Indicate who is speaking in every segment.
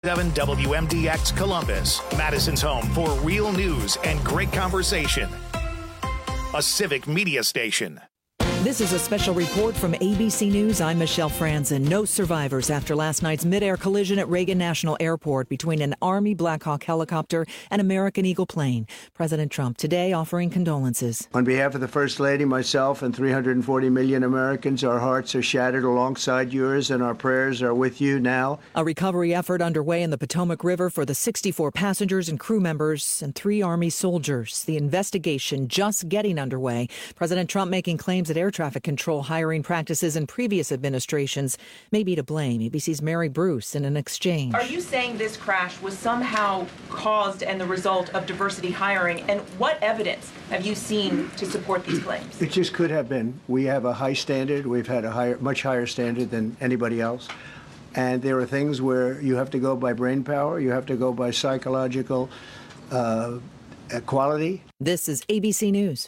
Speaker 1: 7 WMDX Columbus, Madison's home for real news and great conversation. A civic media station.
Speaker 2: This is a special report from ABC News. I'm Michelle Franzen. No survivors after last night's mid-air collision at Reagan National Airport between an Army Black Hawk helicopter and American Eagle plane. President Trump today offering condolences.
Speaker 3: On behalf of the First Lady, myself, and 340 million Americans, our hearts are shattered alongside yours, and our prayers are with you now.
Speaker 2: A recovery effort underway in the Potomac River for the 64 passengers and crew members and 3 Army soldiers. The investigation just getting underway. President Trump making claims that air traffic control hiring practices in previous administrations may be to blame. ABC's Mary Bruce in an exchange.
Speaker 4: Are you saying this crash was somehow caused and the result of diversity hiring? And what evidence have you seen to support these claims?
Speaker 3: It just could have been. We have a high standard. We've had a much higher standard than anybody else. And there are things where you have to go by brain power. You have to go by psychological quality.
Speaker 2: This is ABC News.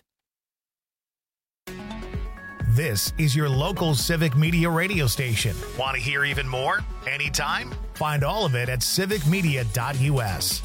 Speaker 1: This is your local civic media radio station. Want to hear even more? Anytime? Find all of it at civicmedia.us.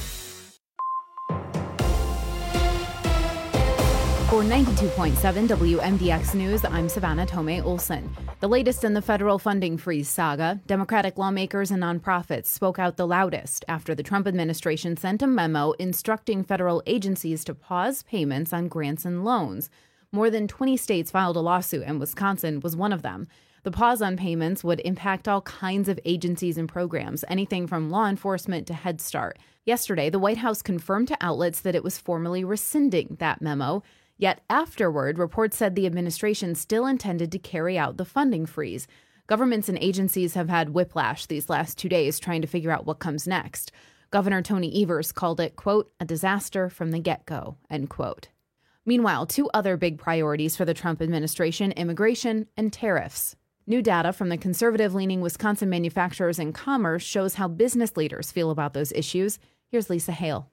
Speaker 5: For 92.7 WMDX News, I'm Savannah Tomei Olson. The latest in the federal funding freeze saga, Democratic lawmakers and nonprofits spoke out the loudest after the Trump administration sent a memo instructing federal agencies to pause payments on grants and loans. More than 20 states filed a lawsuit, and Wisconsin was one of them. The pause on payments would impact all kinds of agencies and programs, anything from law enforcement to Head Start. Yesterday, the White House confirmed to outlets that it was formally rescinding that memo. Yet afterward, reports said the administration still intended to carry out the funding freeze. Governments and agencies have had whiplash these last 2 days trying to figure out what comes next. Governor Tony Evers called it, quote, a disaster from the get-go, end quote. Meanwhile, 2 other big priorities for the Trump administration, immigration and tariffs. New data from the conservative-leaning Wisconsin Manufacturers and Commerce shows how business leaders feel about those issues. Here's Lisa Hale.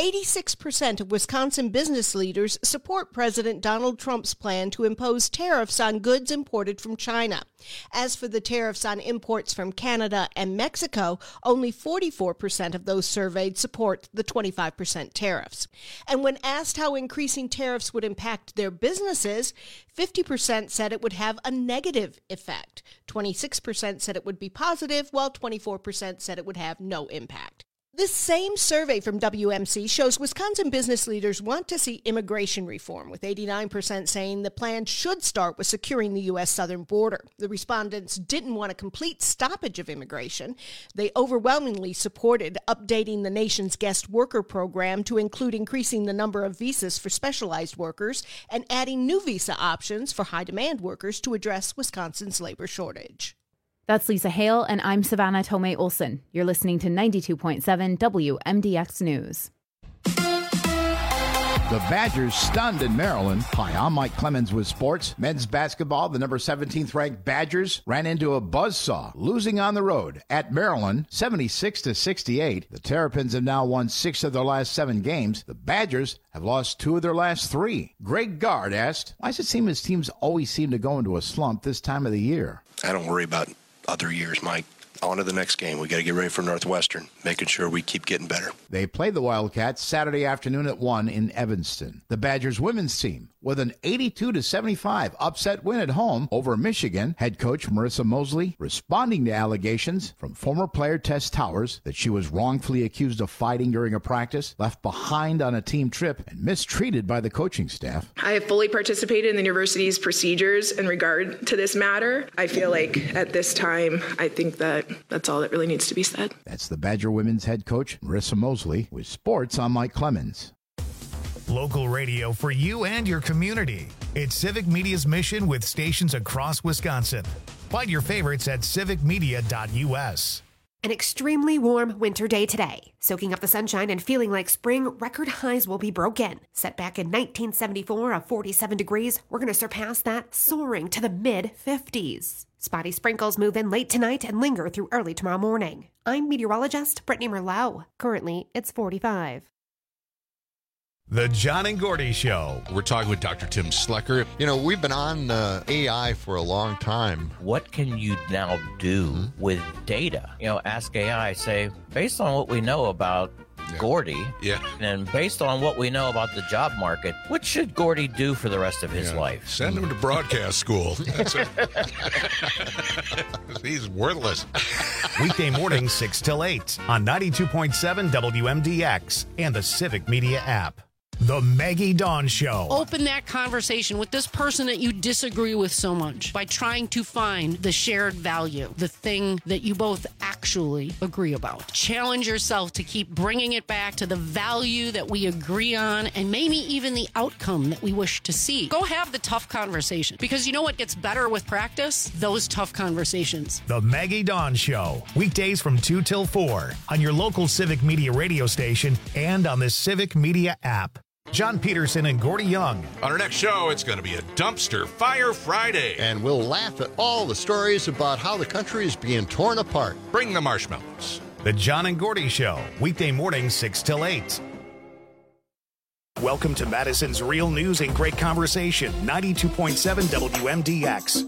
Speaker 6: 86% of Wisconsin business leaders support President Donald Trump's plan to impose tariffs on goods imported from China. As for the tariffs on imports from Canada and Mexico, only 44% of those surveyed support the 25% tariffs. And when asked how increasing tariffs would impact their businesses, 50% said it would have a negative effect. 26% said it would be positive, while 24% said it would have no impact. This same survey from WMC shows Wisconsin business leaders want to see immigration reform, with 89% saying the plan should start with securing the U.S. southern border. The respondents didn't want a complete stoppage of immigration. They overwhelmingly supported updating the nation's guest worker program to include increasing the number of visas for specialized workers and adding new visa options for high-demand workers to address Wisconsin's labor shortage.
Speaker 5: That's Lisa Hale, and I'm Savannah Tomei Olson. You're listening to 92.7 WMDX News.
Speaker 7: The Badgers stunned in Maryland. Hi, I'm Mike Clemens with sports. Men's basketball, the number 17th ranked Badgers ran into a buzzsaw, losing on the road at Maryland, 76-68. The Terrapins have now won 6 of their last 7 games. The Badgers have lost 2 of their last 3. Greg Gard asked, why does it seem his teams always seem to go into a slump this time of the year?
Speaker 8: I don't worry about other years, Mike. On to the next game. We got to get ready for Northwestern, making sure we keep getting better.
Speaker 7: They played the Wildcats Saturday afternoon at 1 in Evanston. The Badgers women's team, with an 82-75 upset win at home over Michigan, head coach Marissa Mosley responding to allegations from former player Tess Towers that she was wrongfully accused of fighting during a practice, left behind on a team trip, and mistreated by the coaching staff.
Speaker 9: I have fully participated in the university's procedures in regard to this matter. I feel like at this time, I think that's all that really needs to be said.
Speaker 7: That's the Badger women's head coach, Marissa Mosley, with sports. I'm Mike Clemens.
Speaker 1: Local radio for you and your community. It's Civic Media's mission with stations across Wisconsin. Find your favorites at civicmedia.us.
Speaker 10: An extremely warm winter day today. Soaking up the sunshine and feeling like spring, record highs will be broken. Set back in 1974 of 47 degrees, we're going to surpass that, soaring to the mid-50s. Spotty sprinkles move in late tonight and linger through early tomorrow morning. I'm meteorologist Brittany Merlot. Currently, it's 45.
Speaker 1: The John and Gordy Show.
Speaker 11: We're talking with Dr. Tim Slecker.
Speaker 12: You know, we've been on AI for a long time.
Speaker 13: What can you now do with data? You know, ask AI, say, based on what we know about Gordy, and based on what we know about the job market, what should Gordy do for the rest of his life?
Speaker 11: Send him to broadcast school. He's worthless.
Speaker 1: Weekday mornings 6 till 8 on 92.7 WMDX and the Civic Media app. The Maggie Dawn Show.
Speaker 14: Open that conversation with this person that you disagree with so much by trying to find the shared value, the thing that you both actually agree about. Challenge yourself to keep bringing it back to the value that we agree on and maybe even the outcome that we wish to see. Go have the tough conversation, because you know what gets better with practice? Those tough conversations.
Speaker 1: The Maggie Dawn Show. Weekdays from 2 till 4 on your local Civic Media radio station and on the Civic Media app. John Peterson and Gordy Young.
Speaker 11: On our next show, it's going to be a Dumpster Fire Friday.
Speaker 12: And we'll laugh at all the stories about how the country is being torn apart.
Speaker 11: Bring the marshmallows.
Speaker 1: The John and Gordy Show. Weekday mornings 6 till 8. Welcome to Madison's Real News and Great Conversation. 92.7 WMDX.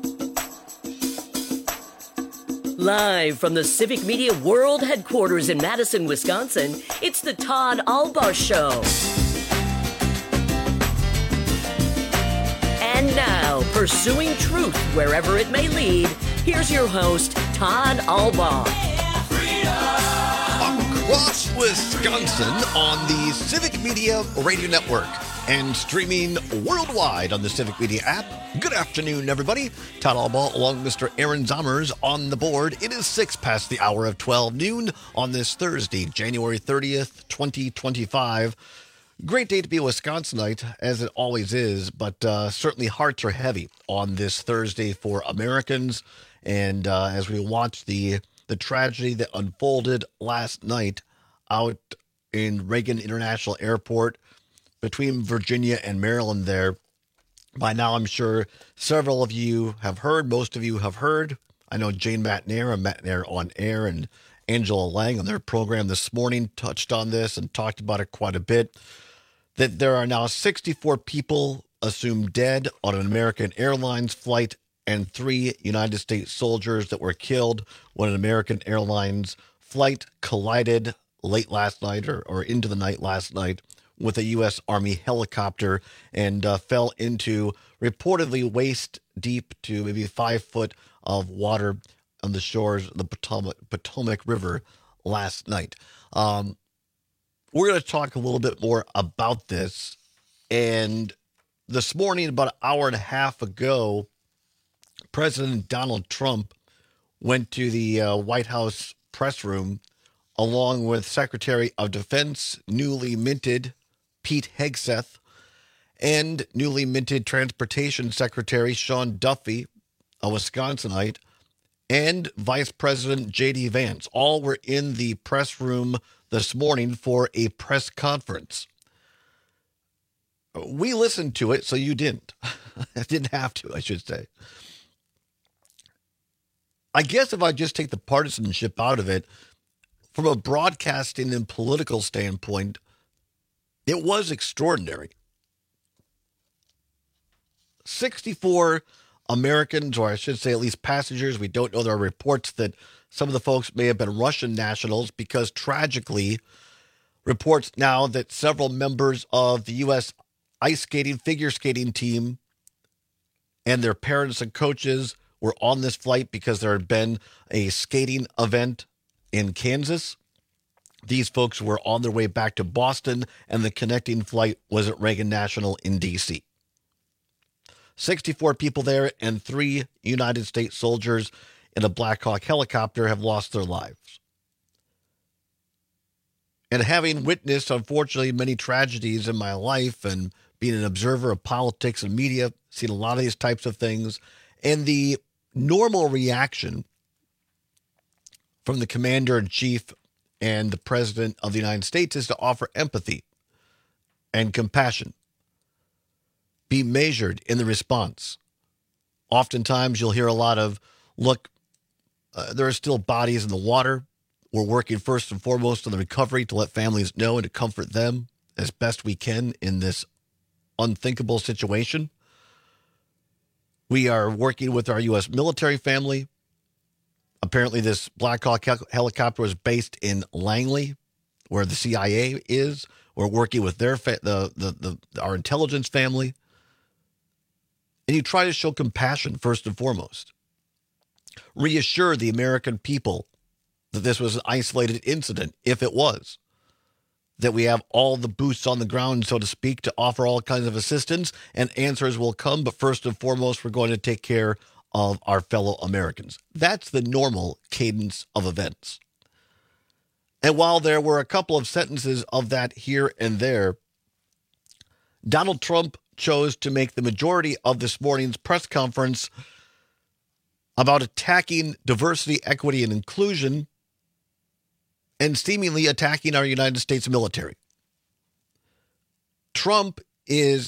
Speaker 15: Live from the Civic Media World Headquarters in Madison, Wisconsin, it's the Todd Albaugh Show. And now, pursuing truth wherever it may lead, here's your host, Todd Albaugh.
Speaker 12: Across Wisconsin on the Civic Media Radio Network and streaming worldwide on the Civic Media app. Good afternoon, everybody. Todd Albaugh along with Mr. Aaron Zommers on the board. It is 6 past the hour of 12 noon on this Thursday, January 30th, 2025. Great day to be a Wisconsinite, as it always is, but certainly hearts are heavy on this Thursday for Americans. And as we watch the tragedy that unfolded last night out in Reagan International Airport between Virginia and Maryland there, by now I'm sure several of you have heard, most of you have heard. I know Jane McNair and McNair on Air and Angela Lang on their program this morning touched on this and talked about it quite a bit. That there are now 64 people assumed dead on an American Airlines flight and 3 United States soldiers that were killed when an American Airlines flight collided late last night or into the night last night with a U.S. Army helicopter and fell into reportedly waist deep to maybe 5 foot of water on the shores of the Potomac River last night. We're going to talk a little bit more about this. And this morning, about an hour and a half ago, President Donald Trump went to the White House press room along with Secretary of Defense, newly minted Pete Hegseth, and newly minted Transportation Secretary Sean Duffy, a Wisconsinite, and Vice President J.D. Vance. All were in the press room this morning for a press conference. We listened to it, so you didn't. I didn't have to, I should say. I guess if I just take the partisanship out of it, from a broadcasting and political standpoint, it was extraordinary. 64 Americans, or I should say at least passengers. We don't know. There are reports that some of the folks may have been Russian nationals because tragically, reports now that several members of the U.S. ice skating, figure skating team and their parents and coaches were on this flight because there had been a skating event in Kansas. These folks were on their way back to Boston, and the connecting flight was at Reagan National in D.C. 64 people there, and 3 United States soldiers in a Black Hawk helicopter have lost their lives. And having witnessed, unfortunately, many tragedies in my life and being an observer of politics and media, seen a lot of these types of things, and the normal reaction from the commander-in-chief and the president of the United States is to offer empathy and compassion. Be measured in the response. Oftentimes you'll hear a lot of, look, there are still bodies in the water. We're working first and foremost on the recovery to let families know and to comfort them as best we can in this unthinkable situation. We are working with our U.S. military family. Apparently, this Black Hawk helicopter was based in Langley, where the CIA is. We're working with their our intelligence family. And you try to show compassion first and foremost. Reassure the American people that this was an isolated incident, if it was. That we have all the boots on the ground, so to speak, to offer all kinds of assistance, and answers will come. But first and foremost, we're going to take care of our fellow Americans. That's the normal cadence of events. And while there were a couple of sentences of that here and there, Donald Trump chose to make the majority of this morning's press conference about attacking diversity, equity, and inclusion, and seemingly attacking our United States military. Trump is,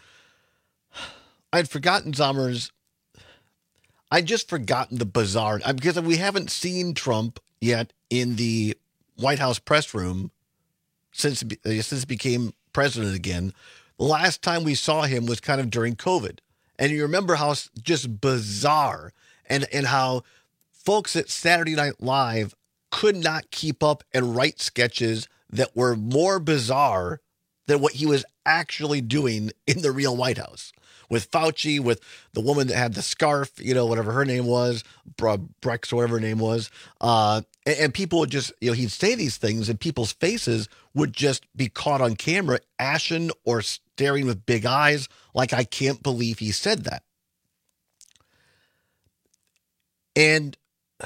Speaker 12: I'd forgotten Zommers. I'd just forgotten the bizarre, because we haven't seen Trump yet in the White House press room since he became president again. The last time we saw him was kind of during COVID. And you remember how just bizarre and how folks at Saturday Night Live could not keep up and write sketches that were more bizarre than what he was actually doing in the real White House. With Fauci, with the woman that had the scarf, whatever her name was, Brex or whatever her name was. And people would just, he'd say these things and people's faces would just be caught on camera, ashen or staring with big eyes, like, I can't believe he said that. And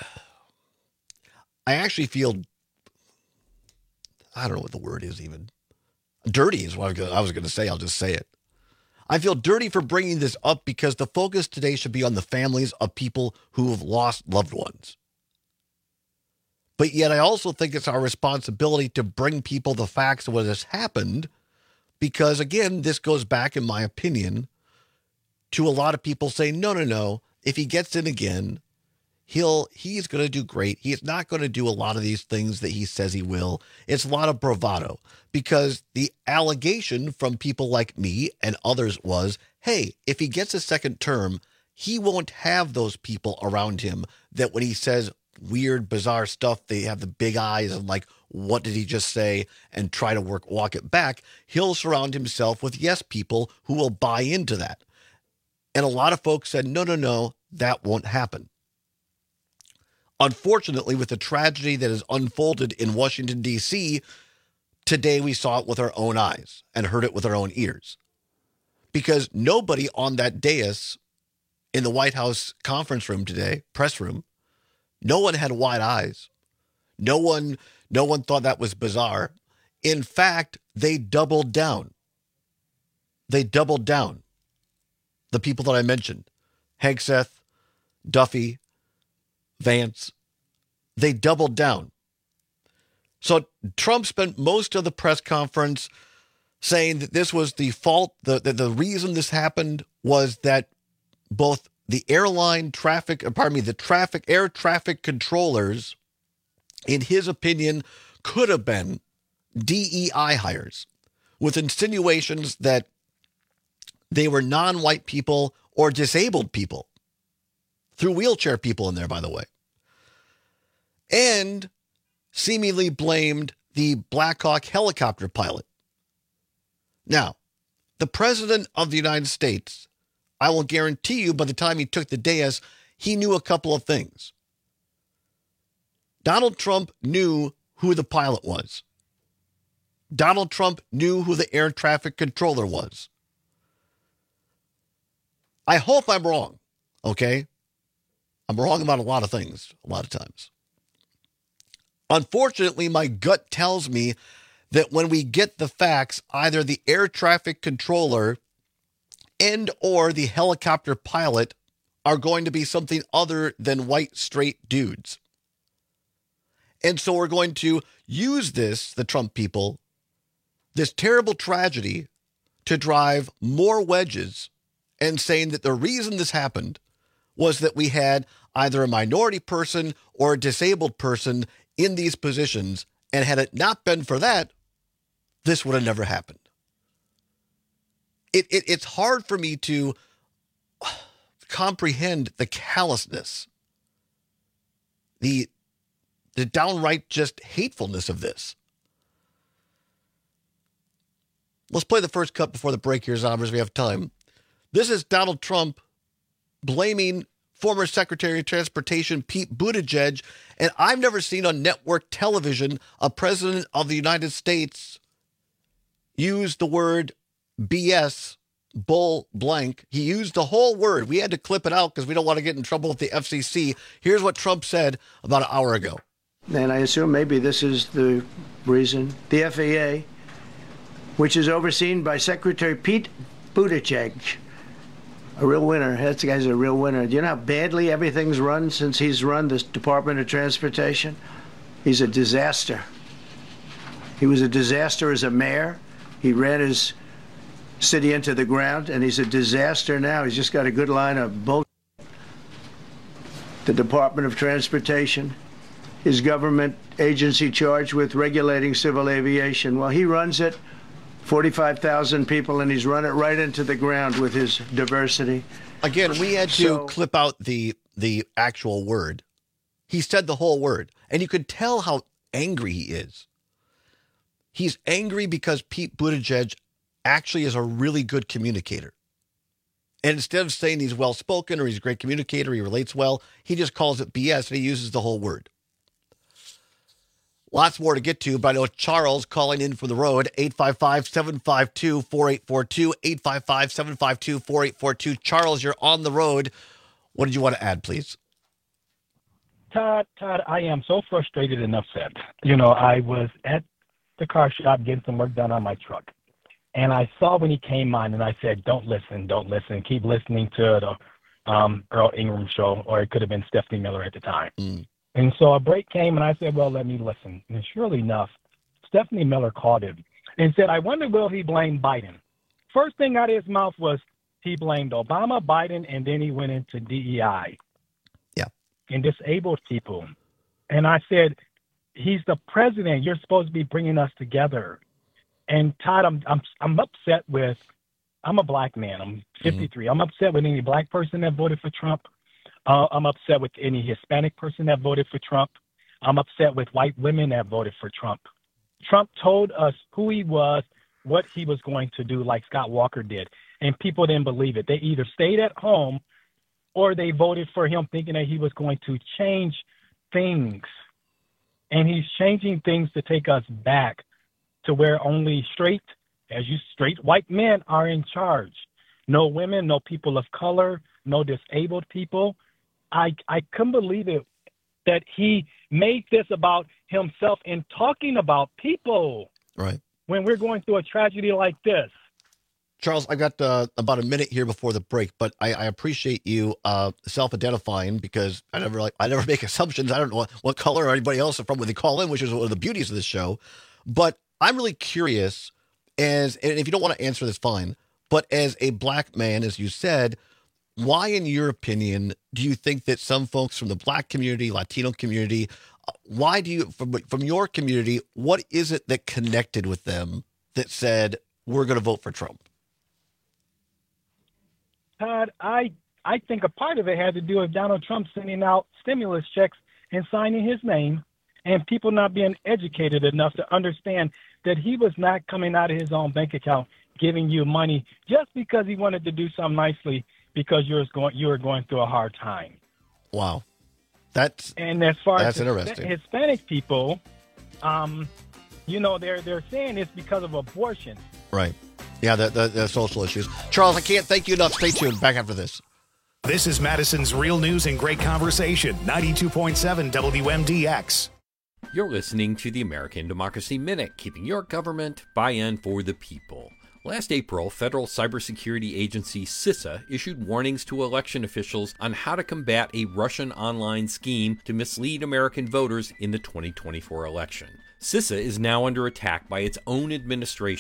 Speaker 12: I actually feel, I don't know what the word is even. Dirty is what I was going to say. I'll just say it. I feel dirty for bringing this up because the focus today should be on the families of people who have lost loved ones. But yet I also think it's our responsibility to bring people the facts of what has happened because, again, this goes back, in my opinion, to a lot of people saying, no, if he gets in again, he's going to do great. He's not going to do a lot of these things that he says he will. It's a lot of bravado because the allegation from people like me and others was, hey, if he gets a second term, he won't have those people around him that when he says weird, bizarre stuff, they have the big eyes and like, what did he just say? And try to walk it back. He'll surround himself with yes people who will buy into that. And a lot of folks said, no, that won't happen. Unfortunately, with the tragedy that has unfolded in Washington, D.C., today we saw it with our own eyes and heard it with our own ears. Because nobody on that dais in the White House conference room today, press room, no one had wide eyes. No one thought that was bizarre. In fact, they doubled down. They doubled down. The people that I mentioned, Hegseth, Duffy, Vance, they doubled down. So Trump spent most of the press conference saying that this was the fault, the reason this happened was that both the air traffic controllers, in his opinion, could have been DEI hires, with insinuations that they were non-white people or disabled people. Threw wheelchair people in there, by the way. And seemingly blamed the Black Hawk helicopter pilot. Now, the president of the United States, I will guarantee you by the time he took the dais, he knew a couple of things. Donald Trump knew who the pilot was. Donald Trump knew who the air traffic controller was. I hope I'm wrong, okay? I'm wrong about a lot of things, a lot of times. Unfortunately, my gut tells me that when we get the facts, either the air traffic controller and or the helicopter pilot are going to be something other than white, straight dudes. And so we're going to use this, the Trump people, this terrible tragedy to drive more wedges and saying that the reason this happened was that we had either a minority person or a disabled person in these positions. And had it not been for that, this would have never happened. It's hard for me to comprehend the callousness, the downright just hatefulness of this. Let's play the first cut before the break here, Zombers. We have time. This is Donald Trump blaming former Secretary of Transportation Pete Buttigieg, and I've never seen on network television a president of the United States use the word BS, bull blank. He used the whole word. We had to clip it out because we don't want to get in trouble with the FCC. Here's what Trump said about an hour ago.
Speaker 3: And I assume maybe this is the reason. The FAA, which is overseen by Secretary Pete Buttigieg, a real winner. That guy's a real winner. Do you know how badly everything's run since he's run this Department of Transportation? He's a disaster. He was a disaster as a mayor. He ran his city into the ground, and he's a disaster now. He's just got a good line of bull. The Department of Transportation, his government agency charged with regulating civil aviation. Well, he runs it. 45,000 people, and he's run it right into the ground with his diversity.
Speaker 12: Again, we had to clip out the actual word. He said the whole word, and you could tell how angry he is. He's angry because Pete Buttigieg actually is a really good communicator. And instead of saying he's well-spoken or he's a great communicator, he relates well, he just calls it BS, and he uses the whole word. Lots more to get to, but I know Charles calling in from the road, 855-752-4842, 855-752-4842. Charles, you're on the road. What did you want to add, please?
Speaker 16: Todd, I am so frustrated and upset. You know, I was at the car shop getting some work done on my truck, and I saw when he came on, and I said, don't listen, keep listening to the Earl Ingram show, or it could have been Stephanie Miller at the time. And so a break came, and I said, well, let me listen. And surely enough, Stephanie Miller called him and said, I wonder, will he blame Biden? First thing out of his mouth was he blamed Obama, Biden, and then he went into DEI.
Speaker 12: Yeah.
Speaker 16: And disabled people. And I said, he's the president. You're supposed to be bringing us together. And Todd, I'm upset with, I'm a black man. I'm 53. I'm upset with any black person that voted for Trump. I'm upset with any Hispanic person that voted for Trump. I'm upset with white women that voted for Trump. Trump told us who he was, what he was going to do, like Scott Walker did, and people didn't believe it. They either stayed at home or they voted for him thinking that he was going to change things. And he's changing things to take us back to where only straight white men are in charge. No women, no people of color, no disabled people. I couldn't believe it that he made this about himself and talking about people.
Speaker 12: Right.
Speaker 16: When we're going through a tragedy like this.
Speaker 12: Charles, I got about a minute here before the break, but I appreciate you self-identifying because I never make assumptions. I don't know what color or anybody else are from when they call in, which is one of the beauties of this show. But I'm really curious, and if you don't want to answer this, fine. But as a black man, as you said, why, in your opinion, do you think that some folks from the black community, Latino community, why do you, from your community, what is it that connected with them that said, we're going to vote for Trump?
Speaker 16: Todd, I think a part of it had to do with Donald Trump sending out stimulus checks and signing his name, and people not being educated enough to understand that he was not coming out of his own bank account giving you money just because he wanted to do something nicely because you were going through a hard time.
Speaker 12: Wow.
Speaker 16: And as far as
Speaker 12: interesting.
Speaker 16: Hispanic people, they're saying it's because of abortion.
Speaker 12: Right. Yeah, the social issues. Charles, I can't thank you enough. Stay tuned. Back after this.
Speaker 1: This is Madison's Real News and Great Conversation, 92.7 WMDX.
Speaker 17: You're listening to the American Democracy Minute, keeping your government by and for the people. Last April, federal cybersecurity agency CISA issued warnings to election officials on how to combat a Russian online scheme to mislead American voters in the 2024 election. CISA is now under attack by its own administration.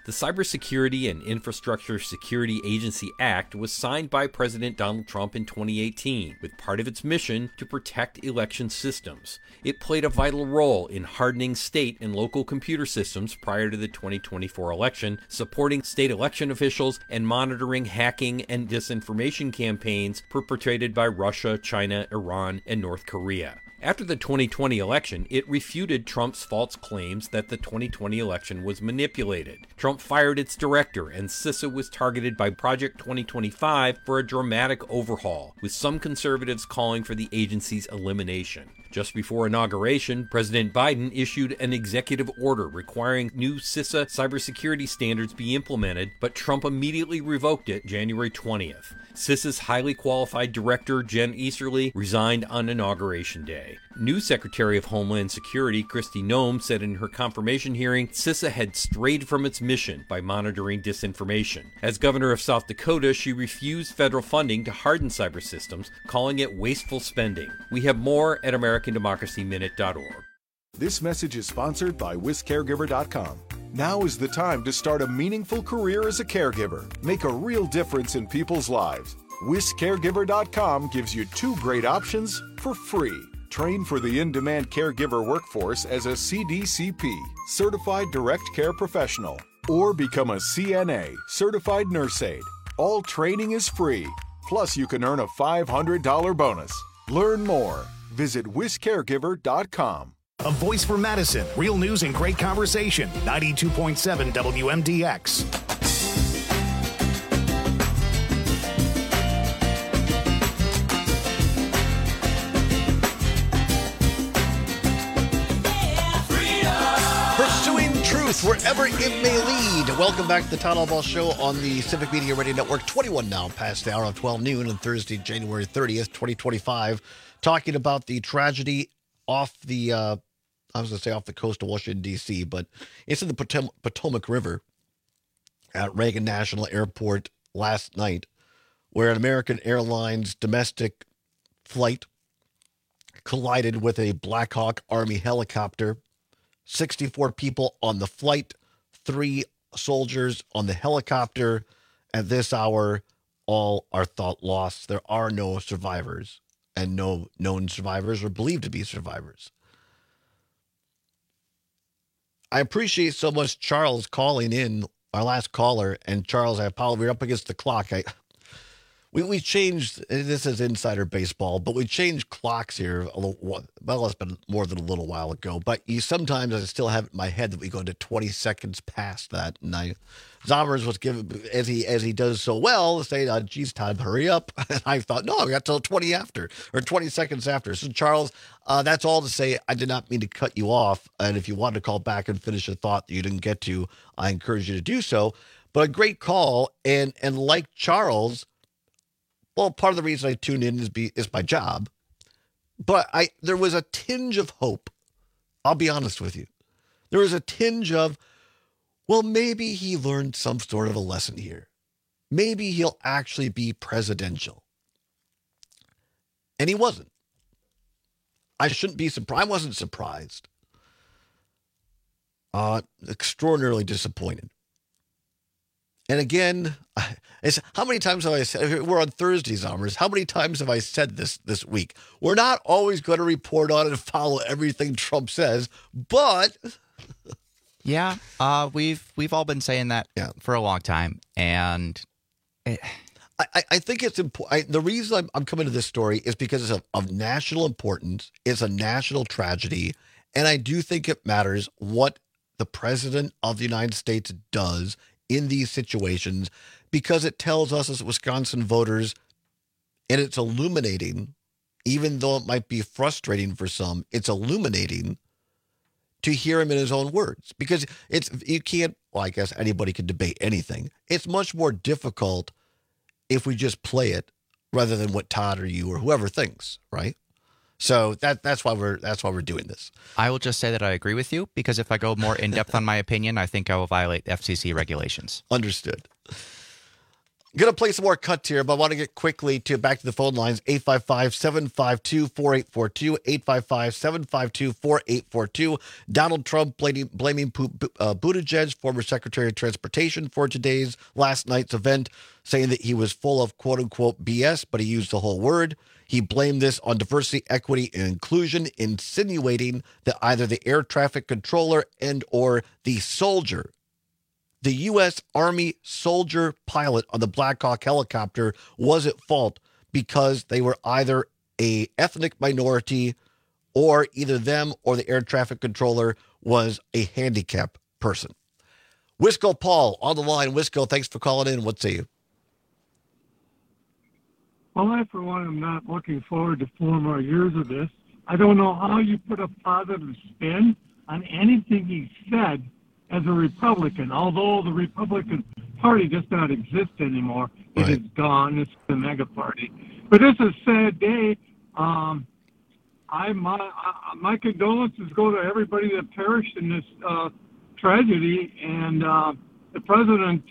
Speaker 17: The Cybersecurity and Infrastructure Security Agency Act was signed by President Donald Trump in 2018, with part of its mission to protect election systems. It played a vital role in hardening state and local computer systems prior to the 2024 election, supporting state election officials and monitoring hacking and disinformation campaigns perpetrated by Russia, China, Iran, and North Korea. After the 2020 election, it refuted Trump's false claims that the 2020 election was manipulated. Trump fired its director, and CISA was targeted by Project 2025 for a dramatic overhaul, with some conservatives calling for the agency's elimination. Just before inauguration, President Biden issued an executive order requiring new CISA cybersecurity standards be implemented, but Trump immediately revoked it January 20th. CISA's highly qualified director, Jen Easterly, resigned on Inauguration Day. New Secretary of Homeland Security, Kristi Noem, said in her confirmation hearing, CISA had strayed from its mission by monitoring disinformation. As governor of South Dakota, she refused federal funding to harden cyber systems, calling it wasteful spending. We have more at AmericanDemocracyMinute.org.
Speaker 18: This message is sponsored by WisCaregiver.com. Now is the time to start a meaningful career as a caregiver. Make a real difference in people's lives. WisCaregiver.com gives you 2 great options for free. Train for the in-demand caregiver workforce as a CDCP, Certified Direct Care Professional, or become a CNA, Certified Nurse Aide. All training is free. Plus, you can earn a $500 bonus. Learn more. Visit WisCaregiver.com.
Speaker 1: A voice for Madison. Real news and great conversation. 92.7 WMDX.
Speaker 12: Pursuing truth wherever it may lead. Welcome back to the Todd Albaugh Show on the Civic Media Radio Network. 21 now past the hour of 12 noon on Thursday, January 30th, 2025. Talking about the tragedy off the, off the coast of Washington, D.C., but it's in the Potomac River at Reagan National Airport last night, where an American Airlines domestic flight collided with a Black Hawk Army helicopter. 64 people on the flight, 3 soldiers on the helicopter. At this hour, all are thought lost. There are no survivors, and no known survivors or believed to be survivors. I appreciate so much Charles calling in, our last caller. And Charles, I apologize, we're up against the clock. We changed, this is insider baseball, but we changed clocks here it's been more than a little while ago. But sometimes I still have it in my head that we go to 20 seconds past that. And Zommers was given, as he does so well, saying, geez, Todd, hurry up. And I thought, no, I got till 20 seconds after. So, Charles, that's all to say, I did not mean to cut you off. And if you wanted to call back and finish a thought that you didn't get to, I encourage you to do so. But a great call. And like Charles, well, part of the reason I tuned in is my job. But there was a tinge of hope. I'll be honest with you. There was a tinge of, well, maybe he learned some sort of a lesson here. Maybe he'll actually be presidential. And he wasn't. I shouldn't be surprised. I wasn't surprised. Extraordinarily disappointed. And again, how many times have I said, we're on Thursdays, Zommers, how many times have I said this week? We're not always going to report on and follow everything Trump says, but...
Speaker 19: Yeah, we've all been saying that for a long time, and
Speaker 12: I think it's important. The reason I'm coming to this story is because it's of national importance. It's a national tragedy, and I do think it matters what the president of the United States does in these situations, because it tells us as Wisconsin voters, and it's illuminating, even though it might be frustrating for some, it's illuminating to hear him in his own words, because you can't, well, I guess anybody can debate anything. It's much more difficult if we just play it rather than what Todd or you or whoever thinks, right? So that's why we're doing this.
Speaker 19: I will just say that I agree with you, because if I go more in depth on my opinion, I think I will violate FCC regulations.
Speaker 12: Understood. Going to play some more cuts here, but I want to get quickly back to the phone lines. 855-752-4842, 855-752-4842. Donald Trump blaming Buttigieg, former Secretary of Transportation, for last night's event, saying that he was full of quote-unquote BS, but he used the whole word. He blamed this on diversity, equity, and inclusion, insinuating that either the air traffic controller and or the soldier, the U.S. Army soldier pilot on the Black Hawk helicopter, was at fault because they were either a ethnic minority or either them or the air traffic controller was a handicapped person. Wisco Paul on the line. Wisco, thanks for calling in. What say you?
Speaker 20: Well, I, for one, am not looking forward to 4 more years of this. I don't know how you put a positive spin on anything he said as a Republican, although the Republican Party does not exist anymore. It is gone. It's the mega party. But it's a sad day. My condolences go to everybody that perished in this tragedy. And the president,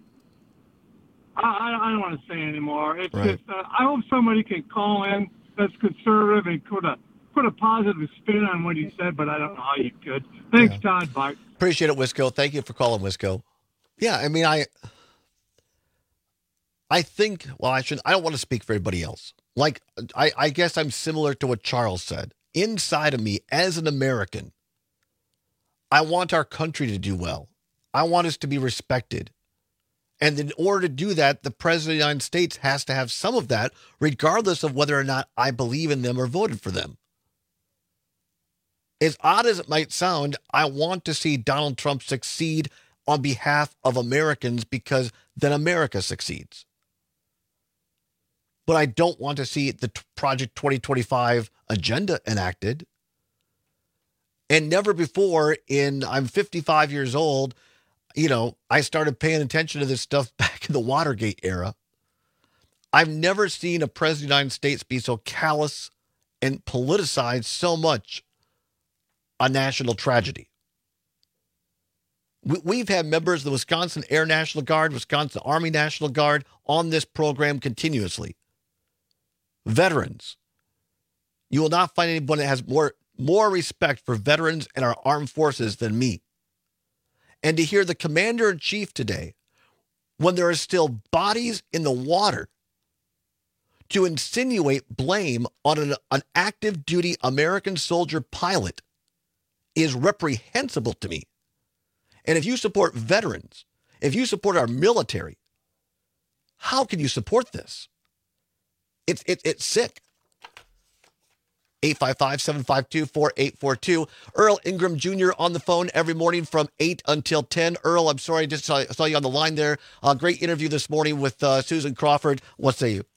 Speaker 20: I don't want to say anymore. It's just, I hope somebody can call in that's conservative and put a positive spin on what he said, but I don't know how you could. Thanks, Todd. Bye.
Speaker 12: Appreciate it, Wisco. Thank you for calling, Wisco. Yeah, I mean, I think, well, I don't want to speak for everybody else. Like, I guess I'm similar to what Charles said. Inside of me, as an American, I want our country to do well. I want us to be respected. And in order to do that, the President of the United States has to have some of that, regardless of whether or not I believe in them or voted for them. As odd as it might sound, I want to see Donald Trump succeed on behalf of Americans because then America succeeds. But I don't want to see the Project 2025 agenda enacted. And never before I'm 55 years old, I started paying attention to this stuff back in the Watergate era. I've never seen a president of the United States be so callous and politicized so much a national tragedy. We've had members of the Wisconsin Air National Guard, Wisconsin Army National Guard on this program continuously. Veterans. You will not find anyone that has more respect for veterans and our armed forces than me. And to hear the commander-in-chief today, when there are still bodies in the water, to insinuate blame on an active duty American soldier pilot is reprehensible to me. And if you support veterans, if you support our military, how can you support this? It's sick. 855-752-4842. Earl Ingram Jr. on the phone every morning from 8 until 10. Earl, I'm sorry, I just saw you on the line there. Great interview this morning with Susan Crawford. What say you?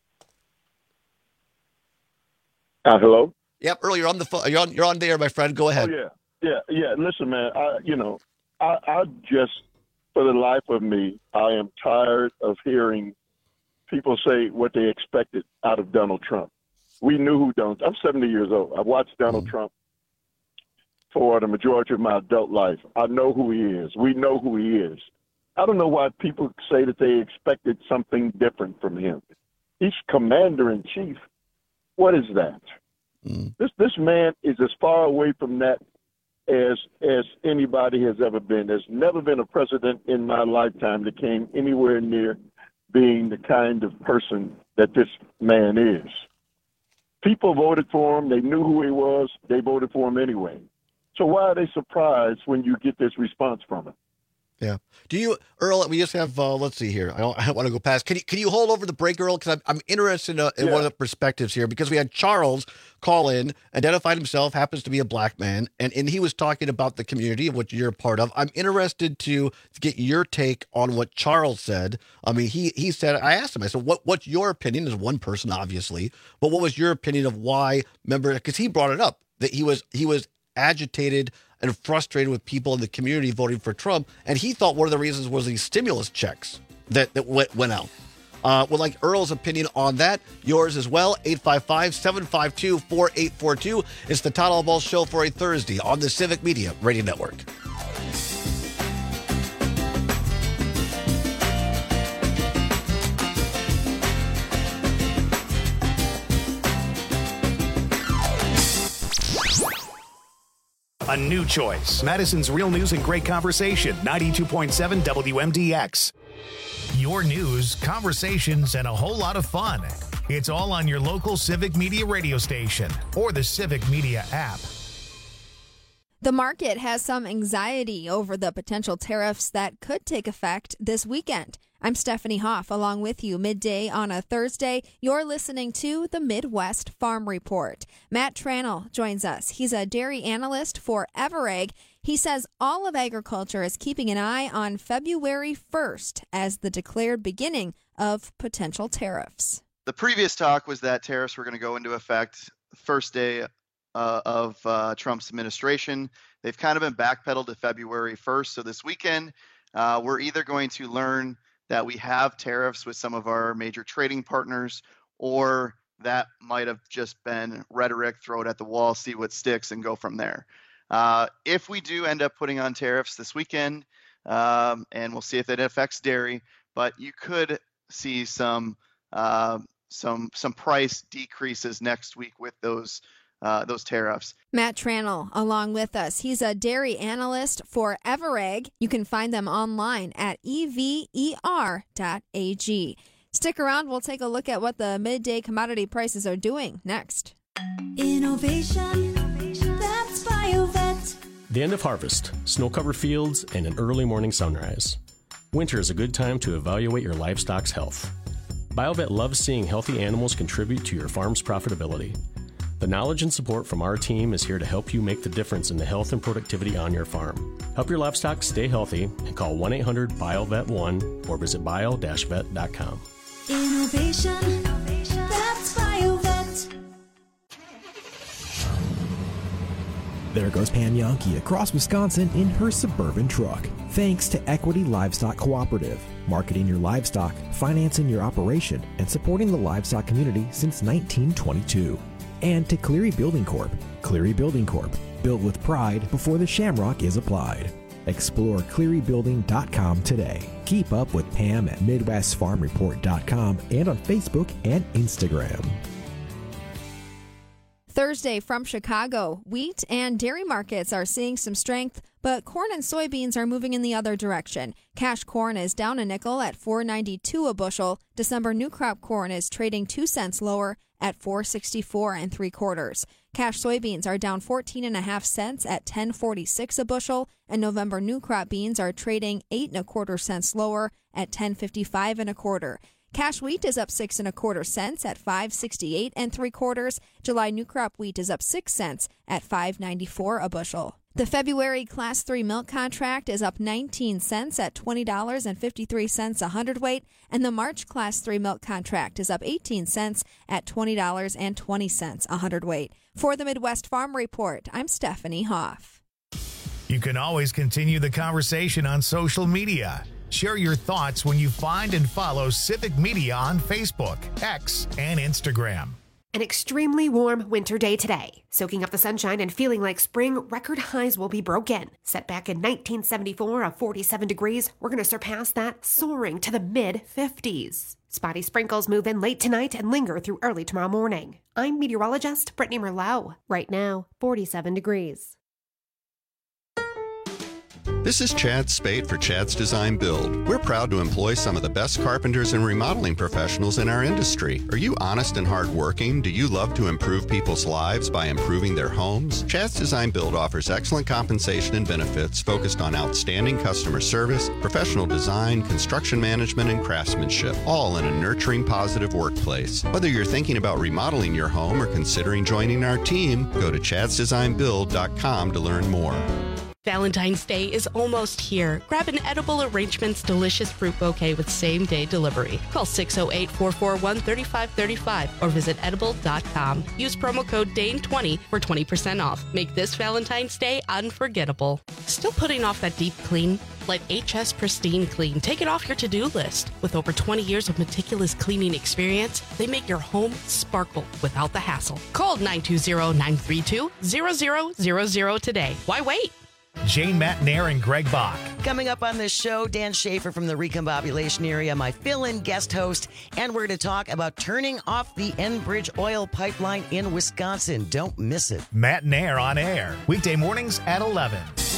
Speaker 21: Hello?
Speaker 12: Yep, Earl, you're on the phone. You're on there, my friend. Go ahead.
Speaker 21: Oh, yeah. Listen, man, I just, for the life of me, I am tired of hearing people say what they expected out of Donald Trump. We knew who Donald. I'm 70 years old. I've watched Donald Trump for the majority of my adult life. I know who he is. We know who he is. I don't know why people say that they expected something different from him. He's commander-in-chief. What is that? This man is as far away from that as anybody has ever been. There's never been a president in my lifetime that came anywhere near being the kind of person that this man is. People voted for him. They knew who he was. They voted for him anyway. So why are they surprised when you get this response from him?
Speaker 12: Yeah. Do you, Earl, we just have, let's see here. I don't want to go past. Can you hold over the break, Earl? Because I'm interested in one of the perspectives here, because we had Charles call in, identified himself, happens to be a black man, and he was talking about the community of which you're a part of. I'm interested to get your take on what Charles said. I mean, he said, I asked him, I said, what's your opinion as one person, obviously, but what was your opinion of why, because he brought it up, that he was agitated and frustrated with people in the community voting for Trump. And he thought one of the reasons was these stimulus checks that went out. Would like Earl's opinion on that. Yours as well. 855-752-4842. It's the Todd Albaugh Show for a Thursday on the Civic Media Radio Network.
Speaker 1: A new choice. Madison's Real News and Great Conversation, 92.7 WMDX. Your news, conversations, and a whole lot of fun. It's all on your local Civic Media radio station or the Civic Media app.
Speaker 4: The market has some anxiety over the potential tariffs that could take effect this weekend. I'm Stephanie Hoff, along with you midday on a Thursday. You're listening to the Midwest Farm Report. Matt Tranel joins us. He's a dairy analyst for Everegg. He says all of agriculture is keeping an eye on February 1st as the declared beginning of potential tariffs.
Speaker 22: The previous talk was that tariffs were going to go into effect the first day of Trump's administration. They've kind of been backpedaled to February 1st. So this weekend, we're either going to learn that we have tariffs with some of our major trading partners, or that might have just been rhetoric, throw it at the wall, see what sticks, and go from there. If we do end up putting on tariffs this weekend, and we'll see if it affects dairy, but you could see some price decreases next week with those tariffs.
Speaker 4: Matt Tranel along with us. He's a dairy analyst for Everegg. You can find them online at ever.ag. Stick around. We'll take a look at what the midday commodity prices are doing next.
Speaker 23: Innovation, that's BioVet.
Speaker 24: The end of harvest, snow-covered fields, and an early morning sunrise. Winter is a good time to evaluate your livestock's health. BioVet loves seeing healthy animals contribute to your farm's profitability. The knowledge and support from our team is here to help you make the difference in the health and productivity on your farm. Help your livestock stay healthy and call 1-800-BioVet1 or visit bio-vet.com.
Speaker 23: Innovation, that's BioVet.
Speaker 25: There goes Pam Yankee across Wisconsin in her Suburban truck. Thanks to Equity Livestock Cooperative, marketing your livestock, financing your operation, and supporting the livestock community since 1922. And to Cleary Building Corp. Cleary Building Corp. Built with pride before the shamrock is applied. Explore clearybuilding.com today. Keep up with Pam at MidwestFarmReport.com and on Facebook and Instagram.
Speaker 4: Thursday from Chicago, wheat and dairy markets are seeing some strength, but corn and soybeans are moving in the other direction. Cash corn is down a nickel at $4.92 a bushel. December new crop corn is trading 2 cents lower at $4.64 3/4. Cash soybeans are down 14.5 cents at $10.46 a bushel, and November new crop beans are trading 8 1/4 cents lower at $10.55 1/4. Cash wheat is up 6 1/4 cents at $5.68 3/4. July new crop wheat is up 6 cents at $5.94 a bushel. The February Class 3 milk contract is up 19 cents at $20.53 a hundredweight, and the March Class 3 milk contract is up 18 cents at $20.20 a hundredweight. For the Midwest Farm Report, I'm Stephanie Hoff.
Speaker 1: You can always continue the conversation on social media. Share your thoughts when you find and follow Civic Media on Facebook, X, and Instagram.
Speaker 10: An extremely warm winter day today. Soaking up the sunshine and feeling like spring, record highs will be broken. Set back in 1974 of 47 degrees, we're going to surpass that, soaring to the mid-50s. Spotty sprinkles move in late tonight and linger through early tomorrow morning. I'm meteorologist Brittany Merlot. Right now, 47 degrees.
Speaker 26: This is Chad Spate for Chad's Design Build. We're proud to employ some of the best carpenters and remodeling professionals in our industry. Are you honest and hardworking? Do you love to improve people's lives by improving their homes? Chad's Design Build offers excellent compensation and benefits focused on outstanding customer service, professional design, construction management, and craftsmanship, all in a nurturing, positive workplace. Whether you're thinking about remodeling your home or considering joining our team, go to chadsdesignbuild.com to learn more.
Speaker 27: Valentine's Day is almost here. Grab an Edible Arrangements delicious fruit bouquet with same-day delivery. Call 608-441-3535 or visit edible.com. Use promo code DANE20 for 20% off. Make this Valentine's Day unforgettable. Still putting off that deep clean? Let HS Pristine Clean take it off your to-do list. With over 20 years of meticulous cleaning experience, they make your home sparkle without the hassle. Call 920-932-0000 today. Why wait?
Speaker 1: Jane Matnair and Greg Bach,
Speaker 2: Coming up on this show, Dan Schaefer from the Recombobulation Area, my fill-in guest host, and we're going to talk about turning off the Enbridge oil pipeline in Wisconsin. Don't miss it.
Speaker 1: Matt and Air on air, weekday mornings at 11.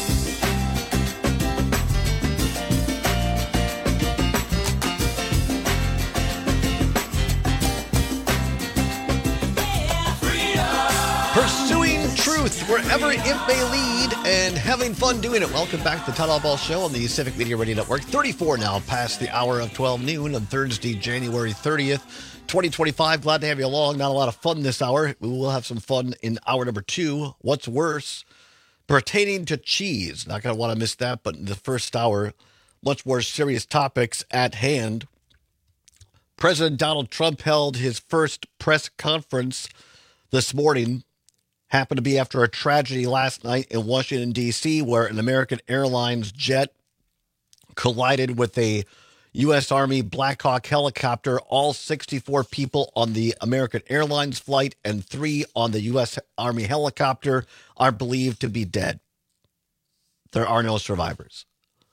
Speaker 12: Pursuing truth wherever it may lead and having fun doing it. Welcome back to the Todd Albaugh Show on the Civic Media Radio Network. 34 now past the hour of 12 noon on Thursday, January 30th, 2025. Glad to have you along. Not a lot of fun this hour. We will have some fun in hour number 2. What's worse? Pertaining to cheese. Not going to want to miss that, but in the first hour, much more serious topics at hand. President Donald Trump held his first press conference this morning. Happened to be after a tragedy last night in Washington, D.C., where an American Airlines jet collided with a U.S. Army Black Hawk helicopter. All 64 people on the American Airlines flight and 3 on the U.S. Army helicopter are believed to be dead. There are no survivors.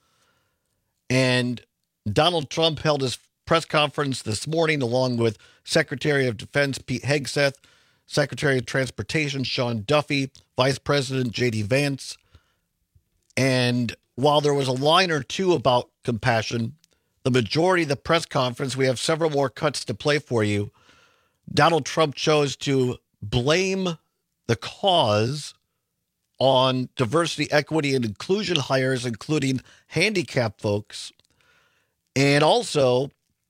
Speaker 12: And Donald Trump held his press conference this morning along with Secretary of Defense Pete Hegseth, Secretary of Transportation Sean Duffy, Vice President J.D. Vance. And while there was a line or two about compassion, the majority of the press conference, we have several more cuts to play for you. Donald Trump chose to blame the cause on diversity, equity, and inclusion hires, including handicapped folks, and also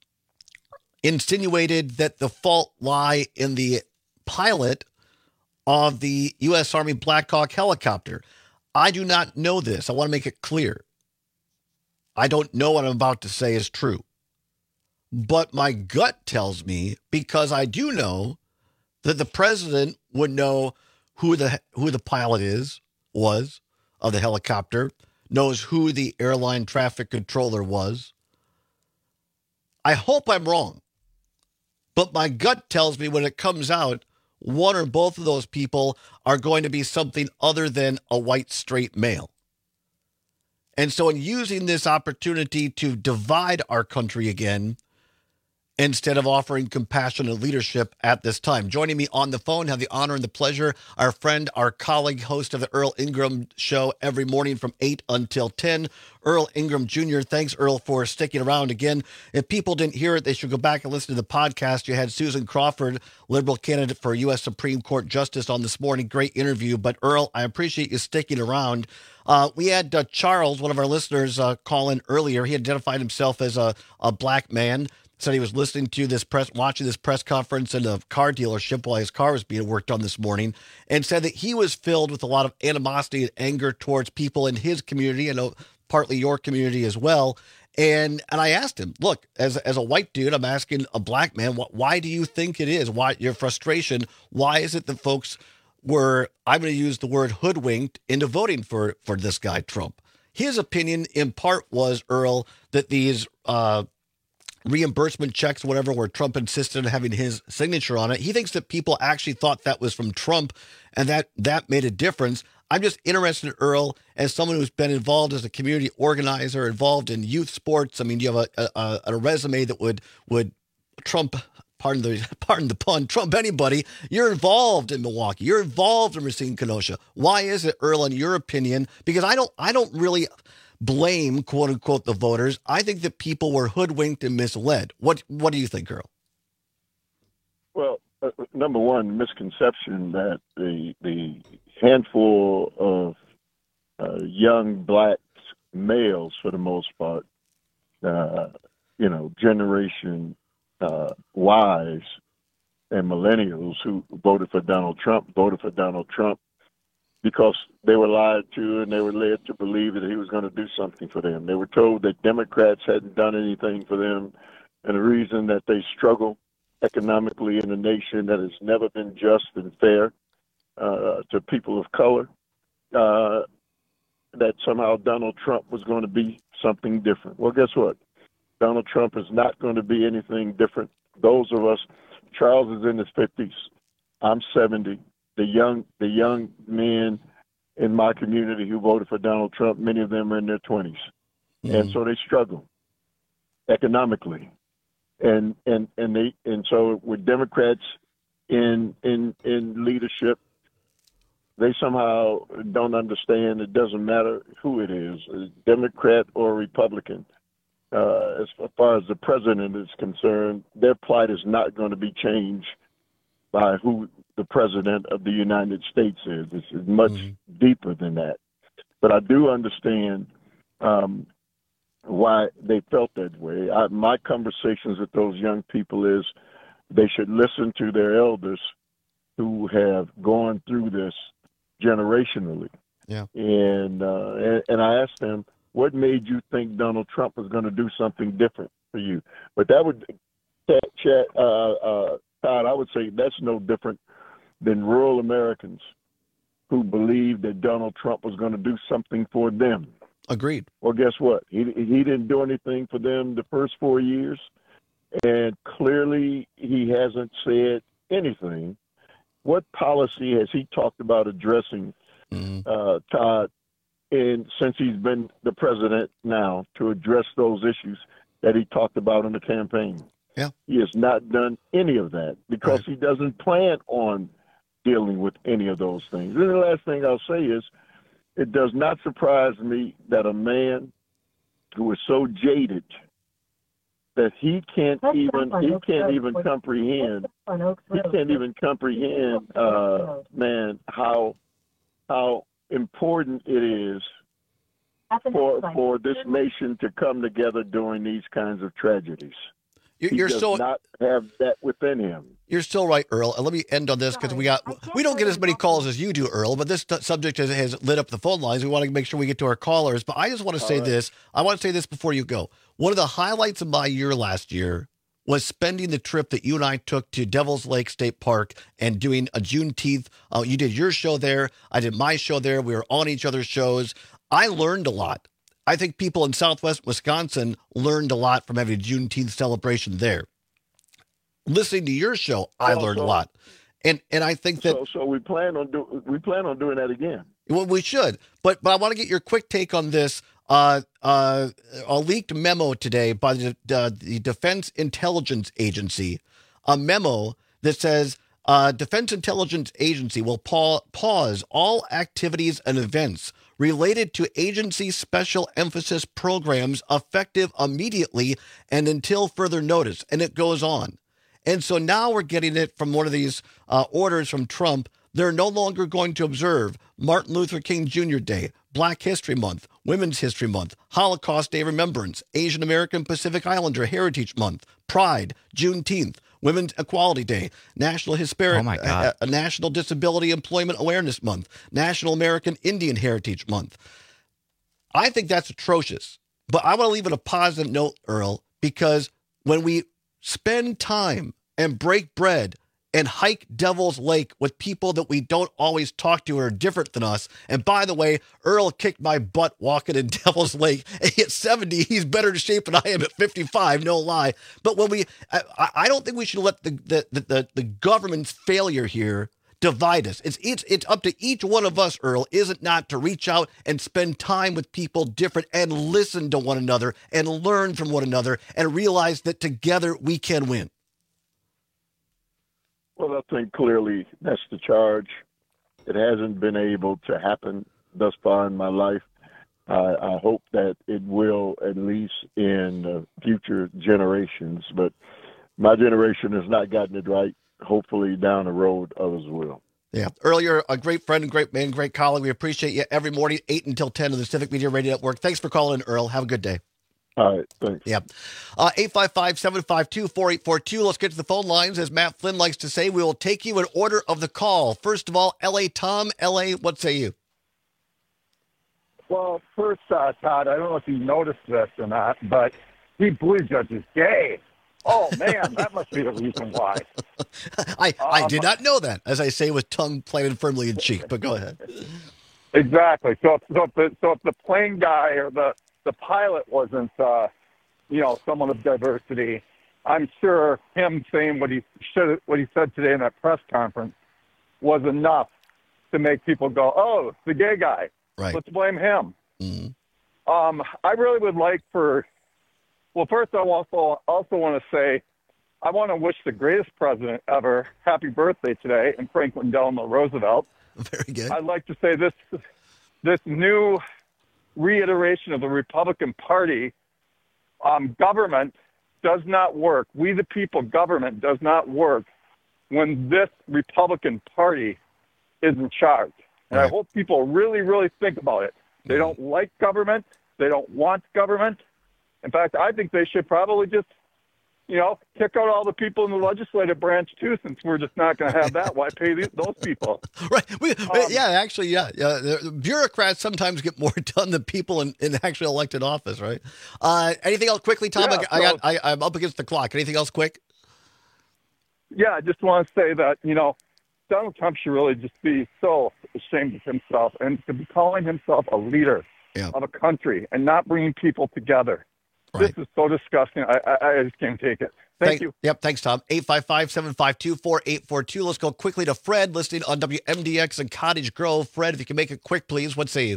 Speaker 12: insinuated that the fault lie in the pilot of the U.S. Army Black Hawk helicopter. I do not know this. I want to make it clear. I don't know what I'm about to say is true. But my gut tells me, because I do know, that the president would know who the pilot was of the helicopter, knows who the airline traffic controller was. I hope I'm wrong. But my gut tells me when it comes out, one or both of those people are going to be something other than a white straight male. And so in using this opportunity to divide our country again, instead of offering compassion and leadership at this time. Joining me on the phone, have the honor and the pleasure, our friend, our colleague, host of the Earl Ingram Show every morning from 8 until 10, Earl Ingram Jr. Thanks, Earl, for sticking around again. If people didn't hear it, they should go back and listen to the podcast. You had Susan Crawford, liberal candidate for U.S. Supreme Court Justice, on this morning. Great interview. But, Earl, I appreciate you sticking around. We had Charles, one of our listeners, call in earlier. He identified himself as a black man. Said he was listening to watching this press conference in a car dealership while his car was being worked on this morning, and said that he was filled with a lot of animosity and anger towards people in his community, and partly your community as well. And I asked him, look, as a white dude, I'm asking a black man, why do you think it is? Why your frustration? Why is it that folks were, I'm going to use the word hoodwinked into voting for this guy, Trump? His opinion in part was, Earl, that these reimbursement checks, whatever, where Trump insisted on having his signature on it. He thinks that people actually thought that was from Trump and that made a difference. I'm just interested, Earl, as someone who's been involved as a community organizer, involved in youth sports. I mean, you have a resume that would Trump, pardon the pun, Trump anybody. You're involved in Milwaukee. You're involved in Racine, Kenosha. Why is it, Earl, in your opinion? Because I don't really blame, quote unquote, the voters. I think that people were hoodwinked and misled. What do you think, Earl?
Speaker 21: Well, number one, misconception that the handful of young black males, for the most part, Generation Ys and millennials who voted for Donald Trump because they were lied to and they were led to believe that he was going to do something for them. They were told that Democrats hadn't done anything for them, and the reason that they struggle economically in a nation that has never been just and fair to people of color, that somehow Donald Trump was going to be something different. Well, guess what? Donald Trump is not going to be anything different. Those of us, Charles is in his 50s, I'm 70. The young men in my community who voted for Donald Trump, many of them are in their 20s. and so they struggle economically, and so with Democrats in leadership, they somehow don't understand it doesn't matter who it is, a Democrat or Republican. As far as the president is concerned, their plight is not going to be changed by who the president of the United States is. It's much deeper than that. But I do understand why they felt that way. My conversations with those young people is they should listen to their elders who have gone through this generationally.
Speaker 12: Yeah.
Speaker 21: And I asked them, what made you think Donald Trump was going to do something different for you? But that would, Todd, I would say that's no different than rural Americans who believed that Donald Trump was going to do something for them.
Speaker 12: Agreed.
Speaker 21: Well, guess what? He didn't do anything for them the first 4 years, and clearly he hasn't said anything. What policy has he talked about addressing, Todd, since he's been the president now, to address those issues that he talked about in the campaign?
Speaker 12: Yeah.
Speaker 21: He has not done any of that because he doesn't plan on dealing with any of those things. And the last thing I'll say is, it does not surprise me that a man who is so jaded that he can't even comprehend, man, how important it is for this nation to come together during these kinds of tragedies. He does not have that within him.
Speaker 12: You're still right, Earl. And let me end on this because we don't get as many calls as you do, Earl, but this subject has lit up the phone lines. We want to make sure we get to our callers. But I just want to say this. I want to say this before you go. One of the highlights of my year last year was spending the trip that you and I took to Devil's Lake State Park and doing a Juneteenth. You did your show there. I did my show there. We were on each other's shows. I learned a lot. I think people in Southwest Wisconsin learned a lot from having a Juneteenth celebration there. Listening to your show, I learned a lot, and I think that
Speaker 21: so we plan on doing that again.
Speaker 12: Well, we should, but I want to get your quick take on this. A leaked memo today by the Defense Intelligence Agency, a memo that says Defense Intelligence Agency will pause all activities and events related to agency special emphasis programs effective immediately and until further notice. And it goes on. And so now we're getting it from one of these orders from Trump. They're no longer going to observe Martin Luther King Jr. Day, Black History Month, Women's History Month, Holocaust Day Remembrance, Asian American Pacific Islander Heritage Month, Pride, Juneteenth, Women's Equality Day, National National Disability Employment Awareness Month, National American Indian Heritage Month. I think that's atrocious. But I want to leave it a positive note, Earl, because when we spend time and break bread and hike Devil's Lake with people that we don't always talk to or are different than us. And by the way, Earl kicked my butt walking in Devil's Lake. At 70, he's better in shape than I am at 55, no lie. But when I don't think we should let the government's failure here divide us. It's up to each one of us, Earl, is it not, to reach out and spend time with people different and listen to one another and learn from one another and realize that together we can win.
Speaker 21: Well, I think clearly that's the charge. It hasn't been able to happen thus far in my life. I hope that it will, at least in future generations. But my generation has not gotten it right. Hopefully down the road, others will.
Speaker 12: Yeah. Earl, you're a great friend and great man, great colleague. We appreciate you every morning, 8 until 10 on the Civic Media Radio Network. Thanks for calling in, Earl. Have a good day.
Speaker 21: All right, thanks.
Speaker 12: Yeah. 855-752-4842. Let's get to the phone lines. As Matt Flynn likes to say, we will take you in order of the call. First of all, L.A. Tom. L.A., what say you?
Speaker 5: Well, first, Todd, I don't know if you noticed this or not, but Pete Buttigieg is gay. Oh, man, that must be the reason why.
Speaker 12: I did not know that, as I say with tongue planted firmly in cheek, but go ahead.
Speaker 5: Exactly. So if the plane guy or the pilot wasn't, someone of diversity, I'm sure him saying what he said today in that press conference was enough to make people go, oh, it's the gay guy.
Speaker 12: Right.
Speaker 5: Let's blame him.
Speaker 12: Mm-hmm.
Speaker 5: I really would like well, first I also want to say I want to wish the greatest president ever happy birthday today, and Franklin Delano Roosevelt.
Speaker 12: Very good.
Speaker 5: I'd like to say this new reiteration of the Republican Party, government does not work. We the people government does not work when this Republican Party is in charge. And I hope people really, really think about it. They don't like government. They don't want government. In fact, I think they should probably just, kick out all the people in the legislative branch, too, since we're just not going to have that. Why pay those people?
Speaker 12: Right. Bureaucrats sometimes get more done than people in actually elected office, right? Anything else quickly, Tom? Yeah, I'm up against the clock. Anything else quick?
Speaker 5: Yeah, I just want to say that, Donald Trump should really just be so ashamed of himself and to be calling himself a leader of a country and not bringing people together. Right. This is so disgusting. I just can't take it. Thank you.
Speaker 12: Yep, thanks, Tom. 855-752-4842. Let's go quickly to Fred, listening on WMDX in Cottage Grove. Fred, if you can make it quick, please. What say you?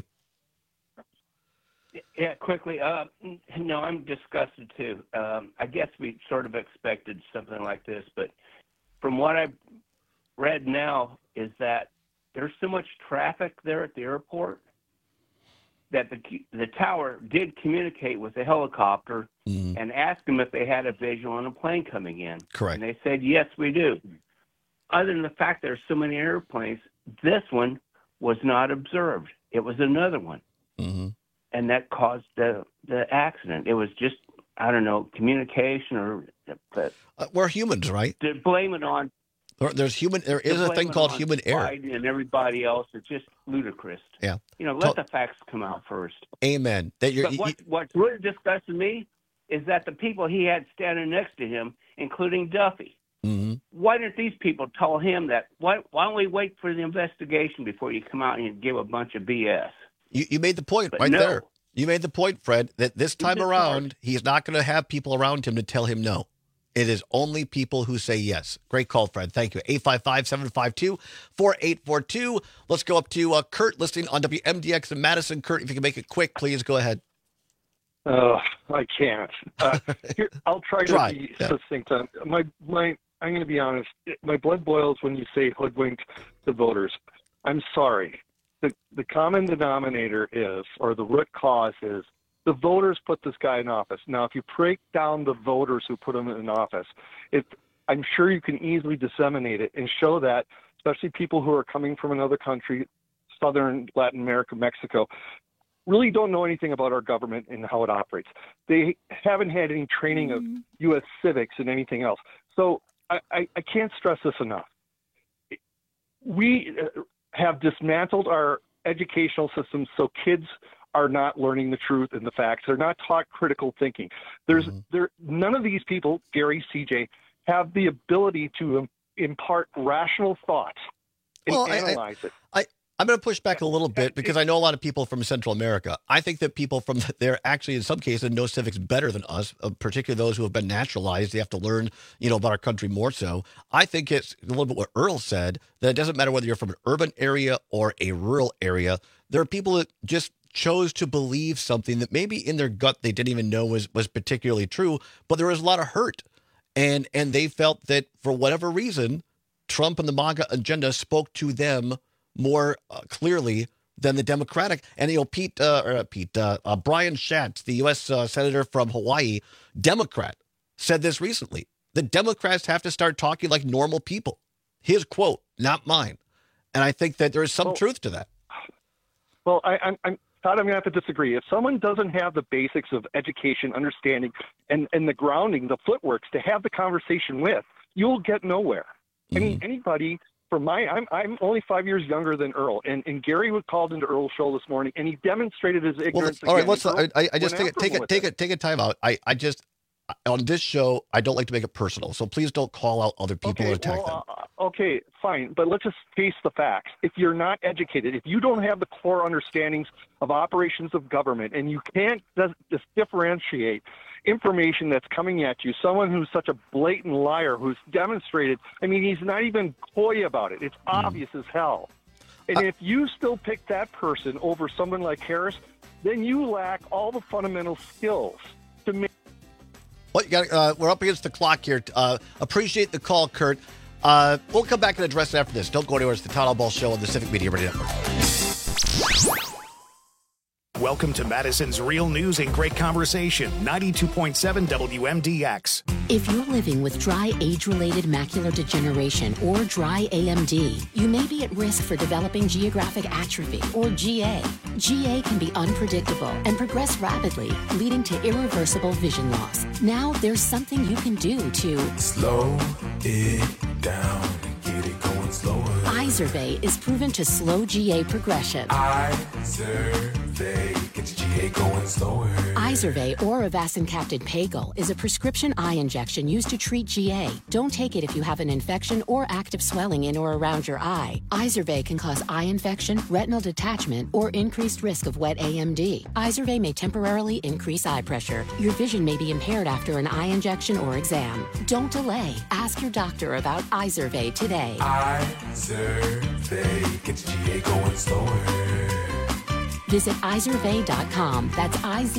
Speaker 6: Yeah, quickly. No, I'm disgusted, too. I guess we sort of expected something like this, but from what I've read now is that there's so much traffic there at the airport that the tower did communicate with the helicopter and ask them if they had a visual on a plane coming in.
Speaker 12: Correct.
Speaker 6: And they said, yes, we do. Other than the fact there's so many airplanes, this one was not observed. It was another one. And that caused the accident. It was just, I don't know, communication or... But
Speaker 12: we're humans, right?
Speaker 6: To blame it on...
Speaker 12: There is a thing called human error.
Speaker 6: Biden and everybody else is just ludicrous.
Speaker 12: Yeah.
Speaker 6: Let the facts come out first.
Speaker 12: Amen.
Speaker 6: What's really disgusting me is that the people he had standing next to him, including Duffy, why didn't these people tell him that? Why don't we wait for the investigation before you come out and give a bunch of BS?
Speaker 12: You made the point there. You made the point, Fred, that this time around, he's not going to have people around him to tell him no. It is only people who say yes. Great call, Fred. Thank you. 855-752-4842. Let's go up to Kurt, listening on WMDX in Madison. Kurt, if you can make it quick, please go ahead.
Speaker 7: I can't. Here, I'll try to be succinct. I'm going to be honest. My blood boils when you say hoodwinked the voters. I'm sorry. The common denominator is, or the root cause is, the voters put this guy in office. Now, if you break down the voters who put him in office, I'm sure you can easily disseminate it and show that, especially people who are coming from another country, Southern Latin America, Mexico, really don't know anything about our government and how it operates. They haven't had any training of U.S. civics and anything else. So I can't stress this enough. We have dismantled our educational system so kids are not learning the truth and the facts. They're not taught critical thinking. None of these people, Gary, CJ, have the ability to impart rational thought and analyze it.
Speaker 12: I'm going to push back a little bit because I know a lot of people from Central America. I think that people from there actually, in some cases, know civics better than us, particularly those who have been naturalized. They have to learn, about our country more so. I think it's a little bit what Earl said, that it doesn't matter whether you're from an urban area or a rural area. There are people that just chose to believe something that maybe in their gut they didn't even know was particularly true, but there was a lot of hurt. And they felt that for whatever reason, Trump and the MAGA agenda spoke to them more clearly than the Democratic. And Brian Schatz, the U.S. Senator from Hawaii, Democrat, said this recently. The Democrats have to start talking like normal people. His quote, not mine. And I think that there is some truth to that.
Speaker 7: Well, I'm Todd, I'm going to have to disagree. If someone doesn't have the basics of education, understanding, and the grounding, the footworks to have the conversation with, you'll get nowhere. I mean, anybody from I'm only 5 years younger than Earl, and Gary was called into Earl's show this morning, and he demonstrated his ignorance.
Speaker 12: All right, let's. I just take a time out. I just on this show, I don't like to make it personal, so please don't call out other people and attack them.
Speaker 7: Okay, fine, but let's just face the facts. If you're not educated, if you don't have the core understandings of operations of government, and you can't just differentiate information that's coming at you, someone who's such a blatant liar who's demonstrated, I mean, he's not even coy about it. It's obvious as hell. And if you still pick that person over someone like Harris, then you lack all the fundamental skills to make.
Speaker 12: Well, you got. We're up against the clock here. Appreciate the call, Kurt. We'll come back and address it after this. Don't go anywhere. It's the Todd Ball Show on the Civic Media Radio Network.
Speaker 1: Welcome to Madison's Real News and Great Conversation, 92.7 WMDX.
Speaker 3: If you're living with dry age-related macular degeneration or dry AMD, you may be at risk for developing geographic atrophy or GA. GA can be unpredictable and progress rapidly, leading to irreversible vision loss. Now there's something you can do to
Speaker 8: slow it down and get it going slower.
Speaker 3: Izervay is proven to slow GA progression.
Speaker 8: Izervay gets GA going slower.
Speaker 3: Izervay or avacincaptad pagel is a prescription eye injection used to treat GA. Don't take it if you have an infection or active swelling in or around your eye. Izervay can cause eye infection, retinal detachment, or increased risk of wet AMD. Izervay may temporarily increase eye pressure. Your vision may be impaired after an eye injection or exam. Don't delay. Ask your doctor about Izervay today.
Speaker 8: Izervay gets GA going slower.
Speaker 3: Visit Izervay.com. That's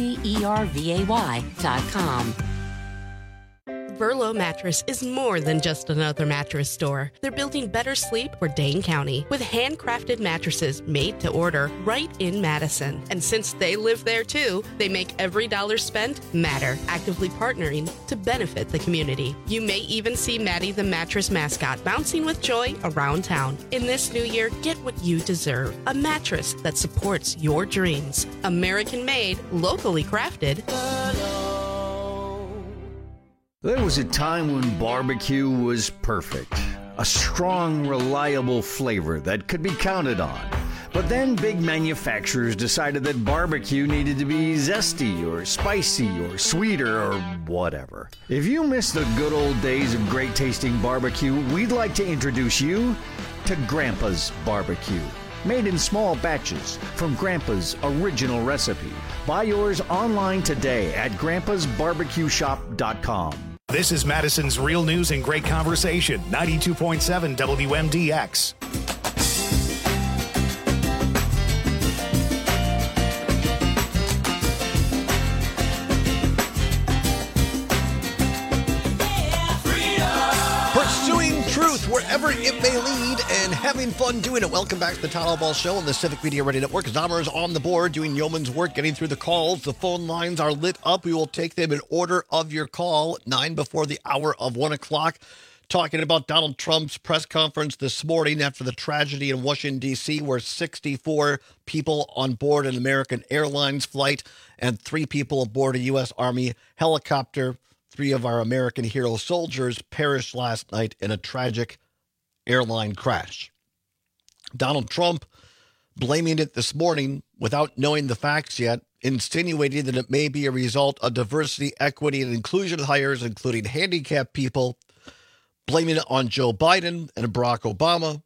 Speaker 3: IZERVAY.com.
Speaker 27: Verlo Mattress is more than just another mattress store. They're building better sleep for Dane County with handcrafted mattresses made to order right in Madison. And since they live there too, they make every dollar spent matter, actively partnering to benefit the community. You may even see Maddie the mattress mascot bouncing with joy around town. In this new year, get what you deserve. A mattress that supports your dreams. American made, locally crafted.
Speaker 9: There was a time when barbecue was perfect. A strong, reliable flavor that could be counted on. But then big manufacturers decided that barbecue needed to be zesty or spicy or sweeter or whatever. If you miss the good old days of great tasting barbecue, we'd like to introduce you to Grandpa's Barbecue. Made in small batches from Grandpa's original recipe. Buy yours online today at grandpasbarbecueshop.com.
Speaker 1: This is Madison's Real News and Great Conversation, 92.7 WMDX.
Speaker 12: Pursuing truth wherever it may lead and having fun doing it. Welcome back to the Todd Ball Show on the Civic Media Radio Network. Dahmer is on the board doing yeoman's work, getting through the calls. The phone lines are lit up. We will take them in order of your call, 9 before the hour of 1 o'clock. Talking about Donald Trump's press conference this morning after the tragedy in Washington, D.C., where 64 people on board an American Airlines flight and 3 people aboard a U.S. Army helicopter. 3 of our American hero soldiers perished last night in a tragic airline crash. Donald Trump blaming it this morning without knowing the facts yet, insinuating that it may be a result of diversity, equity, and inclusion hires, including handicapped people, blaming it on Joe Biden and Barack Obama.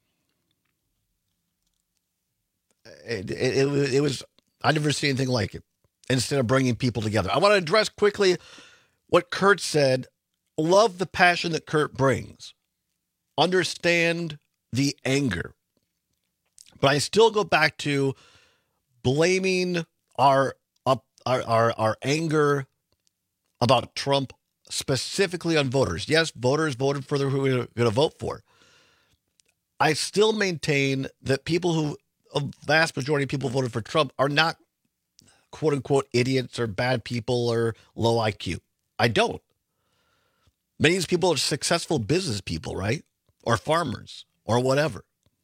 Speaker 12: It was, I never seen anything like it, instead of bringing people together. I want to address quickly what Kurt said. Love the passion that Kurt brings. Understand the anger. But I still go back to blaming our anger about Trump specifically on voters. Yes, voters voted for who we're going to vote for. I still maintain that a vast majority of people who voted for Trump are not quote unquote idiots or bad people or low IQ. I don't. Many of these people are successful business people, right? Or farmers or whatever.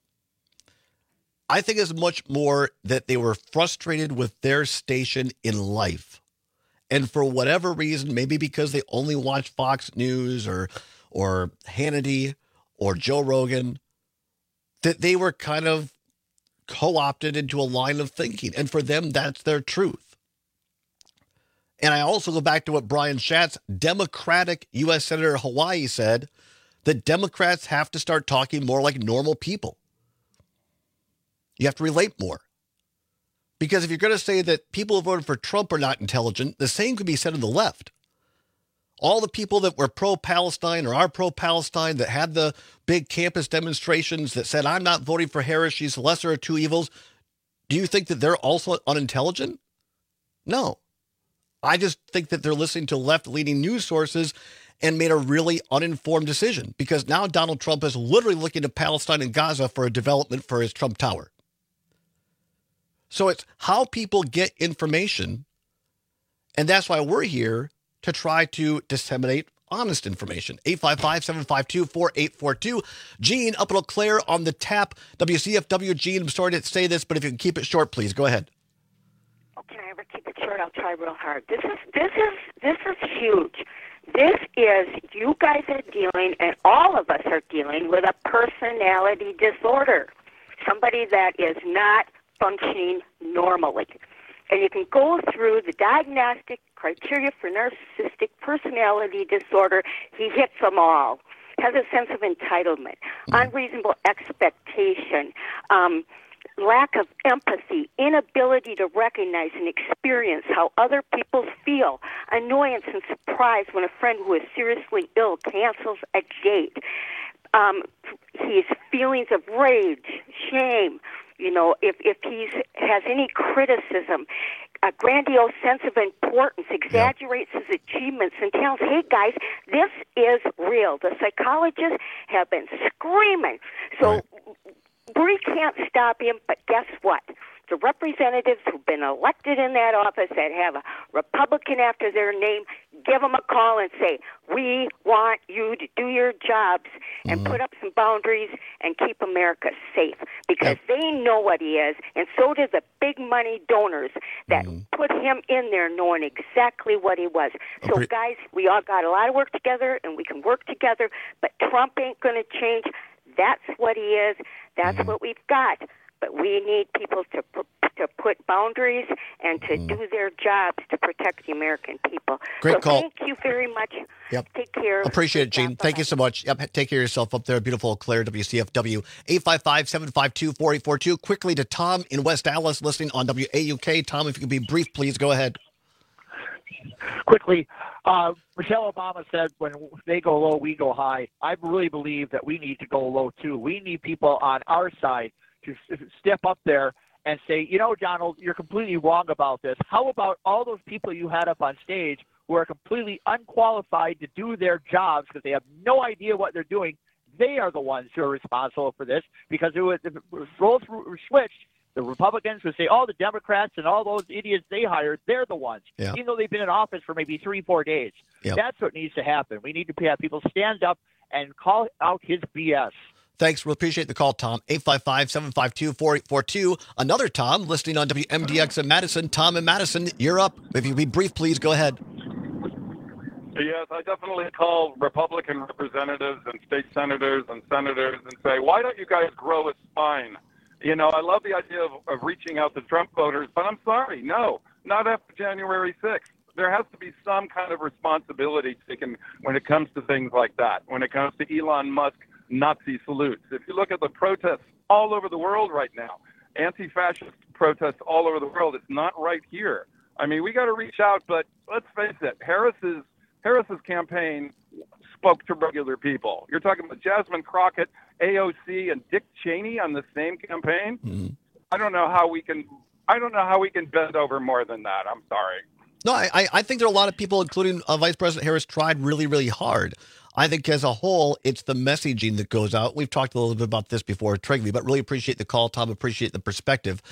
Speaker 12: I think it's much more that they were frustrated with their station in life. And for whatever reason, maybe because they only watch Fox News or Hannity or Joe Rogan, that they were kind of co-opted into a line of thinking. And for them, that's their truth. And I also go back to what Brian Schatz, Democratic U.S. Senator of Hawaii, said, that Democrats have to start talking more like normal people. You have to relate more. Because if you're going to say that people who voted for Trump are not intelligent, the same could be said of the left. All the people that were pro-Palestine or are pro-Palestine that had the big campus demonstrations that said, I'm not voting for Harris, she's the lesser of two evils. Do you think that they're also unintelligent? No. I just think that they're listening to left-leaning news sources and made a really uninformed decision, because now Donald Trump is literally looking to Palestine and Gaza for a development for his Trump Tower. So it's how people get information, and that's why we're here to try to disseminate honest information. 855-752-4842. Gene, up in Eau Claire on the tap. WCFW, Gene, I'm sorry to say this, but if you can keep it short, please, go ahead.
Speaker 11: Oh, can I ever keep it short? I'll try real hard. This is huge. This is, you guys are dealing, and all of us are dealing with a personality disorder. Somebody that is not functioning normally. And you can go through the diagnostic criteria for narcissistic personality disorder. He hits them all. Has a sense of entitlement, unreasonable expectation, lack of empathy, inability to recognize and experience how other people feel, annoyance and surprise when a friend who is seriously ill cancels a date. His feelings of rage, shame, if he has any criticism, a grandiose sense of importance, exaggerates his achievements and tells, hey, guys, this is real. The psychologists have been screaming. So we can't stop him, but guess what? The representatives who've been elected in that office that have a Republican after their name, give them a call and say, we want you to do your jobs and put up some boundaries and keep America safe, because they know what he is, and so do the big money donors that put him in there knowing exactly what he was. So, guys, we all got a lot of work together, and we can work together, but Trump ain't going to change. That's what he is. That's what we've got. But we need people to put boundaries and to do their jobs to protect the American people.
Speaker 12: Great call.
Speaker 11: Thank you very much.
Speaker 12: Yep.
Speaker 11: Take care.
Speaker 12: Appreciate it, Gene. Thank you so much. Yep. Take care of yourself up there. Beautiful Eau Claire, WCFW. 855-752-4842. Quickly to Tom in West Allis, listening on WAUK. Tom, if you could be brief, please go ahead.
Speaker 13: Quickly, Michelle Obama said, when they go low, we go high. I really believe that we need to go low, too. We need people on our side to step up there and say, Donald, you're completely wrong about this. How about all those people you had up on stage who are completely unqualified to do their jobs because they have no idea what they're doing? They are the ones who are responsible for this, because if roles were switched, the Republicans would say, the Democrats and all those idiots they hired, they're the ones, even though they've been in office for maybe 3-4 days. That's what needs to happen. We need to have people stand up and call out his BS.
Speaker 12: Thanks. We appreciate the call, Tom. 855-752-4842. Another Tom listening on WMDX in Madison. Tom in Madison, you're up. If you be brief, please go ahead.
Speaker 5: Yes, I definitely call Republican representatives and state senators and senators and say, why don't you guys grow a spine? I love the idea of reaching out to Trump voters, but I'm sorry, no, not after January 6th. There has to be some kind of responsibility taken when it comes to things like that, when it comes to Elon Musk Nazi salutes. If you look at the protests all over the world right now, anti-fascist protests all over the world, it's not right here. I mean, we got to reach out, but let's face it, Harris's campaign spoke to regular people. You're talking about Jasmine Crockett, AOC, and Dick Cheney on the same campaign. I don't know how we can bend over more than that. I'm sorry.
Speaker 12: No, I think there are a lot of people, including Vice President Harris, tried really, really hard. I think as a whole, it's the messaging that goes out. We've talked a little bit about this before, Trigby, but really appreciate the call, Tom. Appreciate the perspective.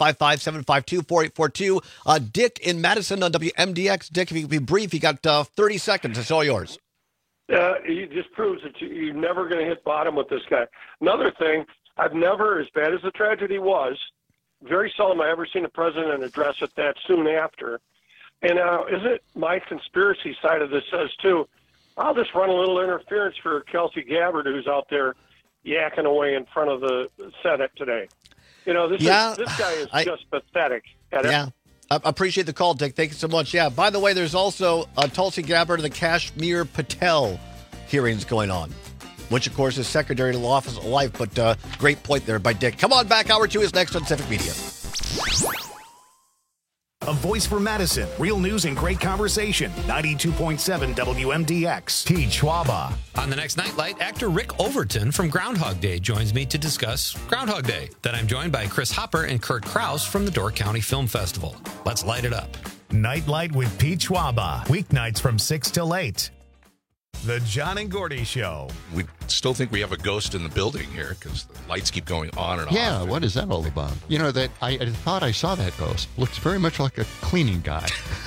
Speaker 12: 855-752-4842. Dick in Madison on WMDX. Dick, if you could be brief, you got 30 seconds. It's all yours.
Speaker 14: He just proves that you're never going to hit bottom with this guy. Another thing, I've never, as bad as the tragedy was, very seldom I ever seen a president address it that soon after. And isn't it my conspiracy side of this says, too, I'll just run a little interference for Kelsey Gabbard, who's out there yakking away in front of the Senate today. This guy is just pathetic.
Speaker 12: I appreciate the call, Dick. Thank you so much. Yeah, by the way, there's also Tulsi Gabbard and the Kashmir Patel hearings going on, which, of course, is secondary to the office of life, but great point there by Dick. Come on back. Hour 2 is next on Civic Media.
Speaker 1: A voice for Madison. Real news and great conversation. 92.7 WMDX. T. Schwaba.
Speaker 15: On the next Nightlight, actor Rick Overton from Groundhog Day joins me to discuss Groundhog Day. Then I'm joined by Chris Hopper and Kurt Krause from the Door County Film Festival. Let's light it up.
Speaker 1: Nightlight with Pete Schwaba. Weeknights from 6 till 8. The John and Gordy Show.
Speaker 16: We still think we have a ghost in the building here because the lights keep going on and
Speaker 17: Yeah,
Speaker 16: off.
Speaker 17: what is that all about? You know, that I thought I saw that ghost. Looks very much like a cleaning guy.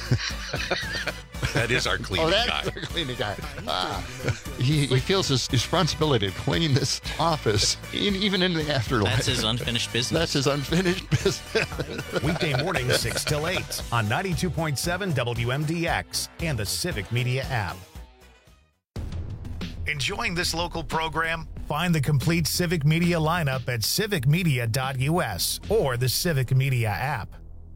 Speaker 16: That is our cleaning guy.
Speaker 17: Our cleaning guy. He feels his responsibility to clean this office, even in the afterlife.
Speaker 18: That's his unfinished business.
Speaker 17: That's his unfinished business.
Speaker 1: Weekday mornings 6 till 8 on 92.7 WMDX and the Civic Media app. Enjoying this local program? Find the complete Civic Media lineup at civicmedia.us or the Civic Media app.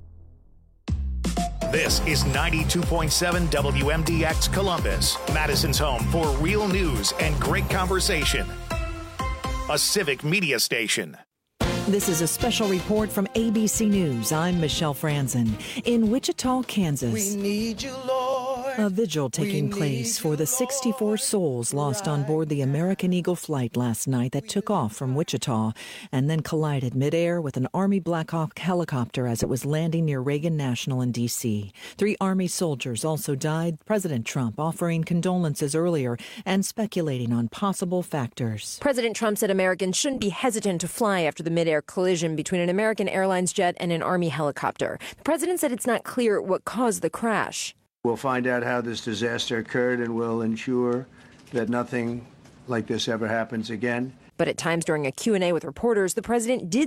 Speaker 1: This is 92.7 WMDX Columbus, Madison's home for real news and great conversation. A Civic Media station.
Speaker 19: This is a special report from ABC News. I'm Michelle Franzen. In Wichita, Kansas,
Speaker 20: We need you, Lord.
Speaker 19: a vigil taking place for the 64 souls lost on board the American Eagle flight last night that took off from Wichita and then collided midair with an Army Black Hawk helicopter as it was landing near Reagan National in D.C. 3 Army soldiers also died, President Trump offering condolences earlier and speculating on possible factors.
Speaker 22: President Trump said Americans shouldn't be hesitant to fly after the midair collision between an American Airlines jet and an Army helicopter. The president said it's not clear what caused the crash.
Speaker 24: We'll find out how this disaster occurred and we'll ensure that nothing like this ever happens again.
Speaker 22: But at times during a Q&A with reporters, the president did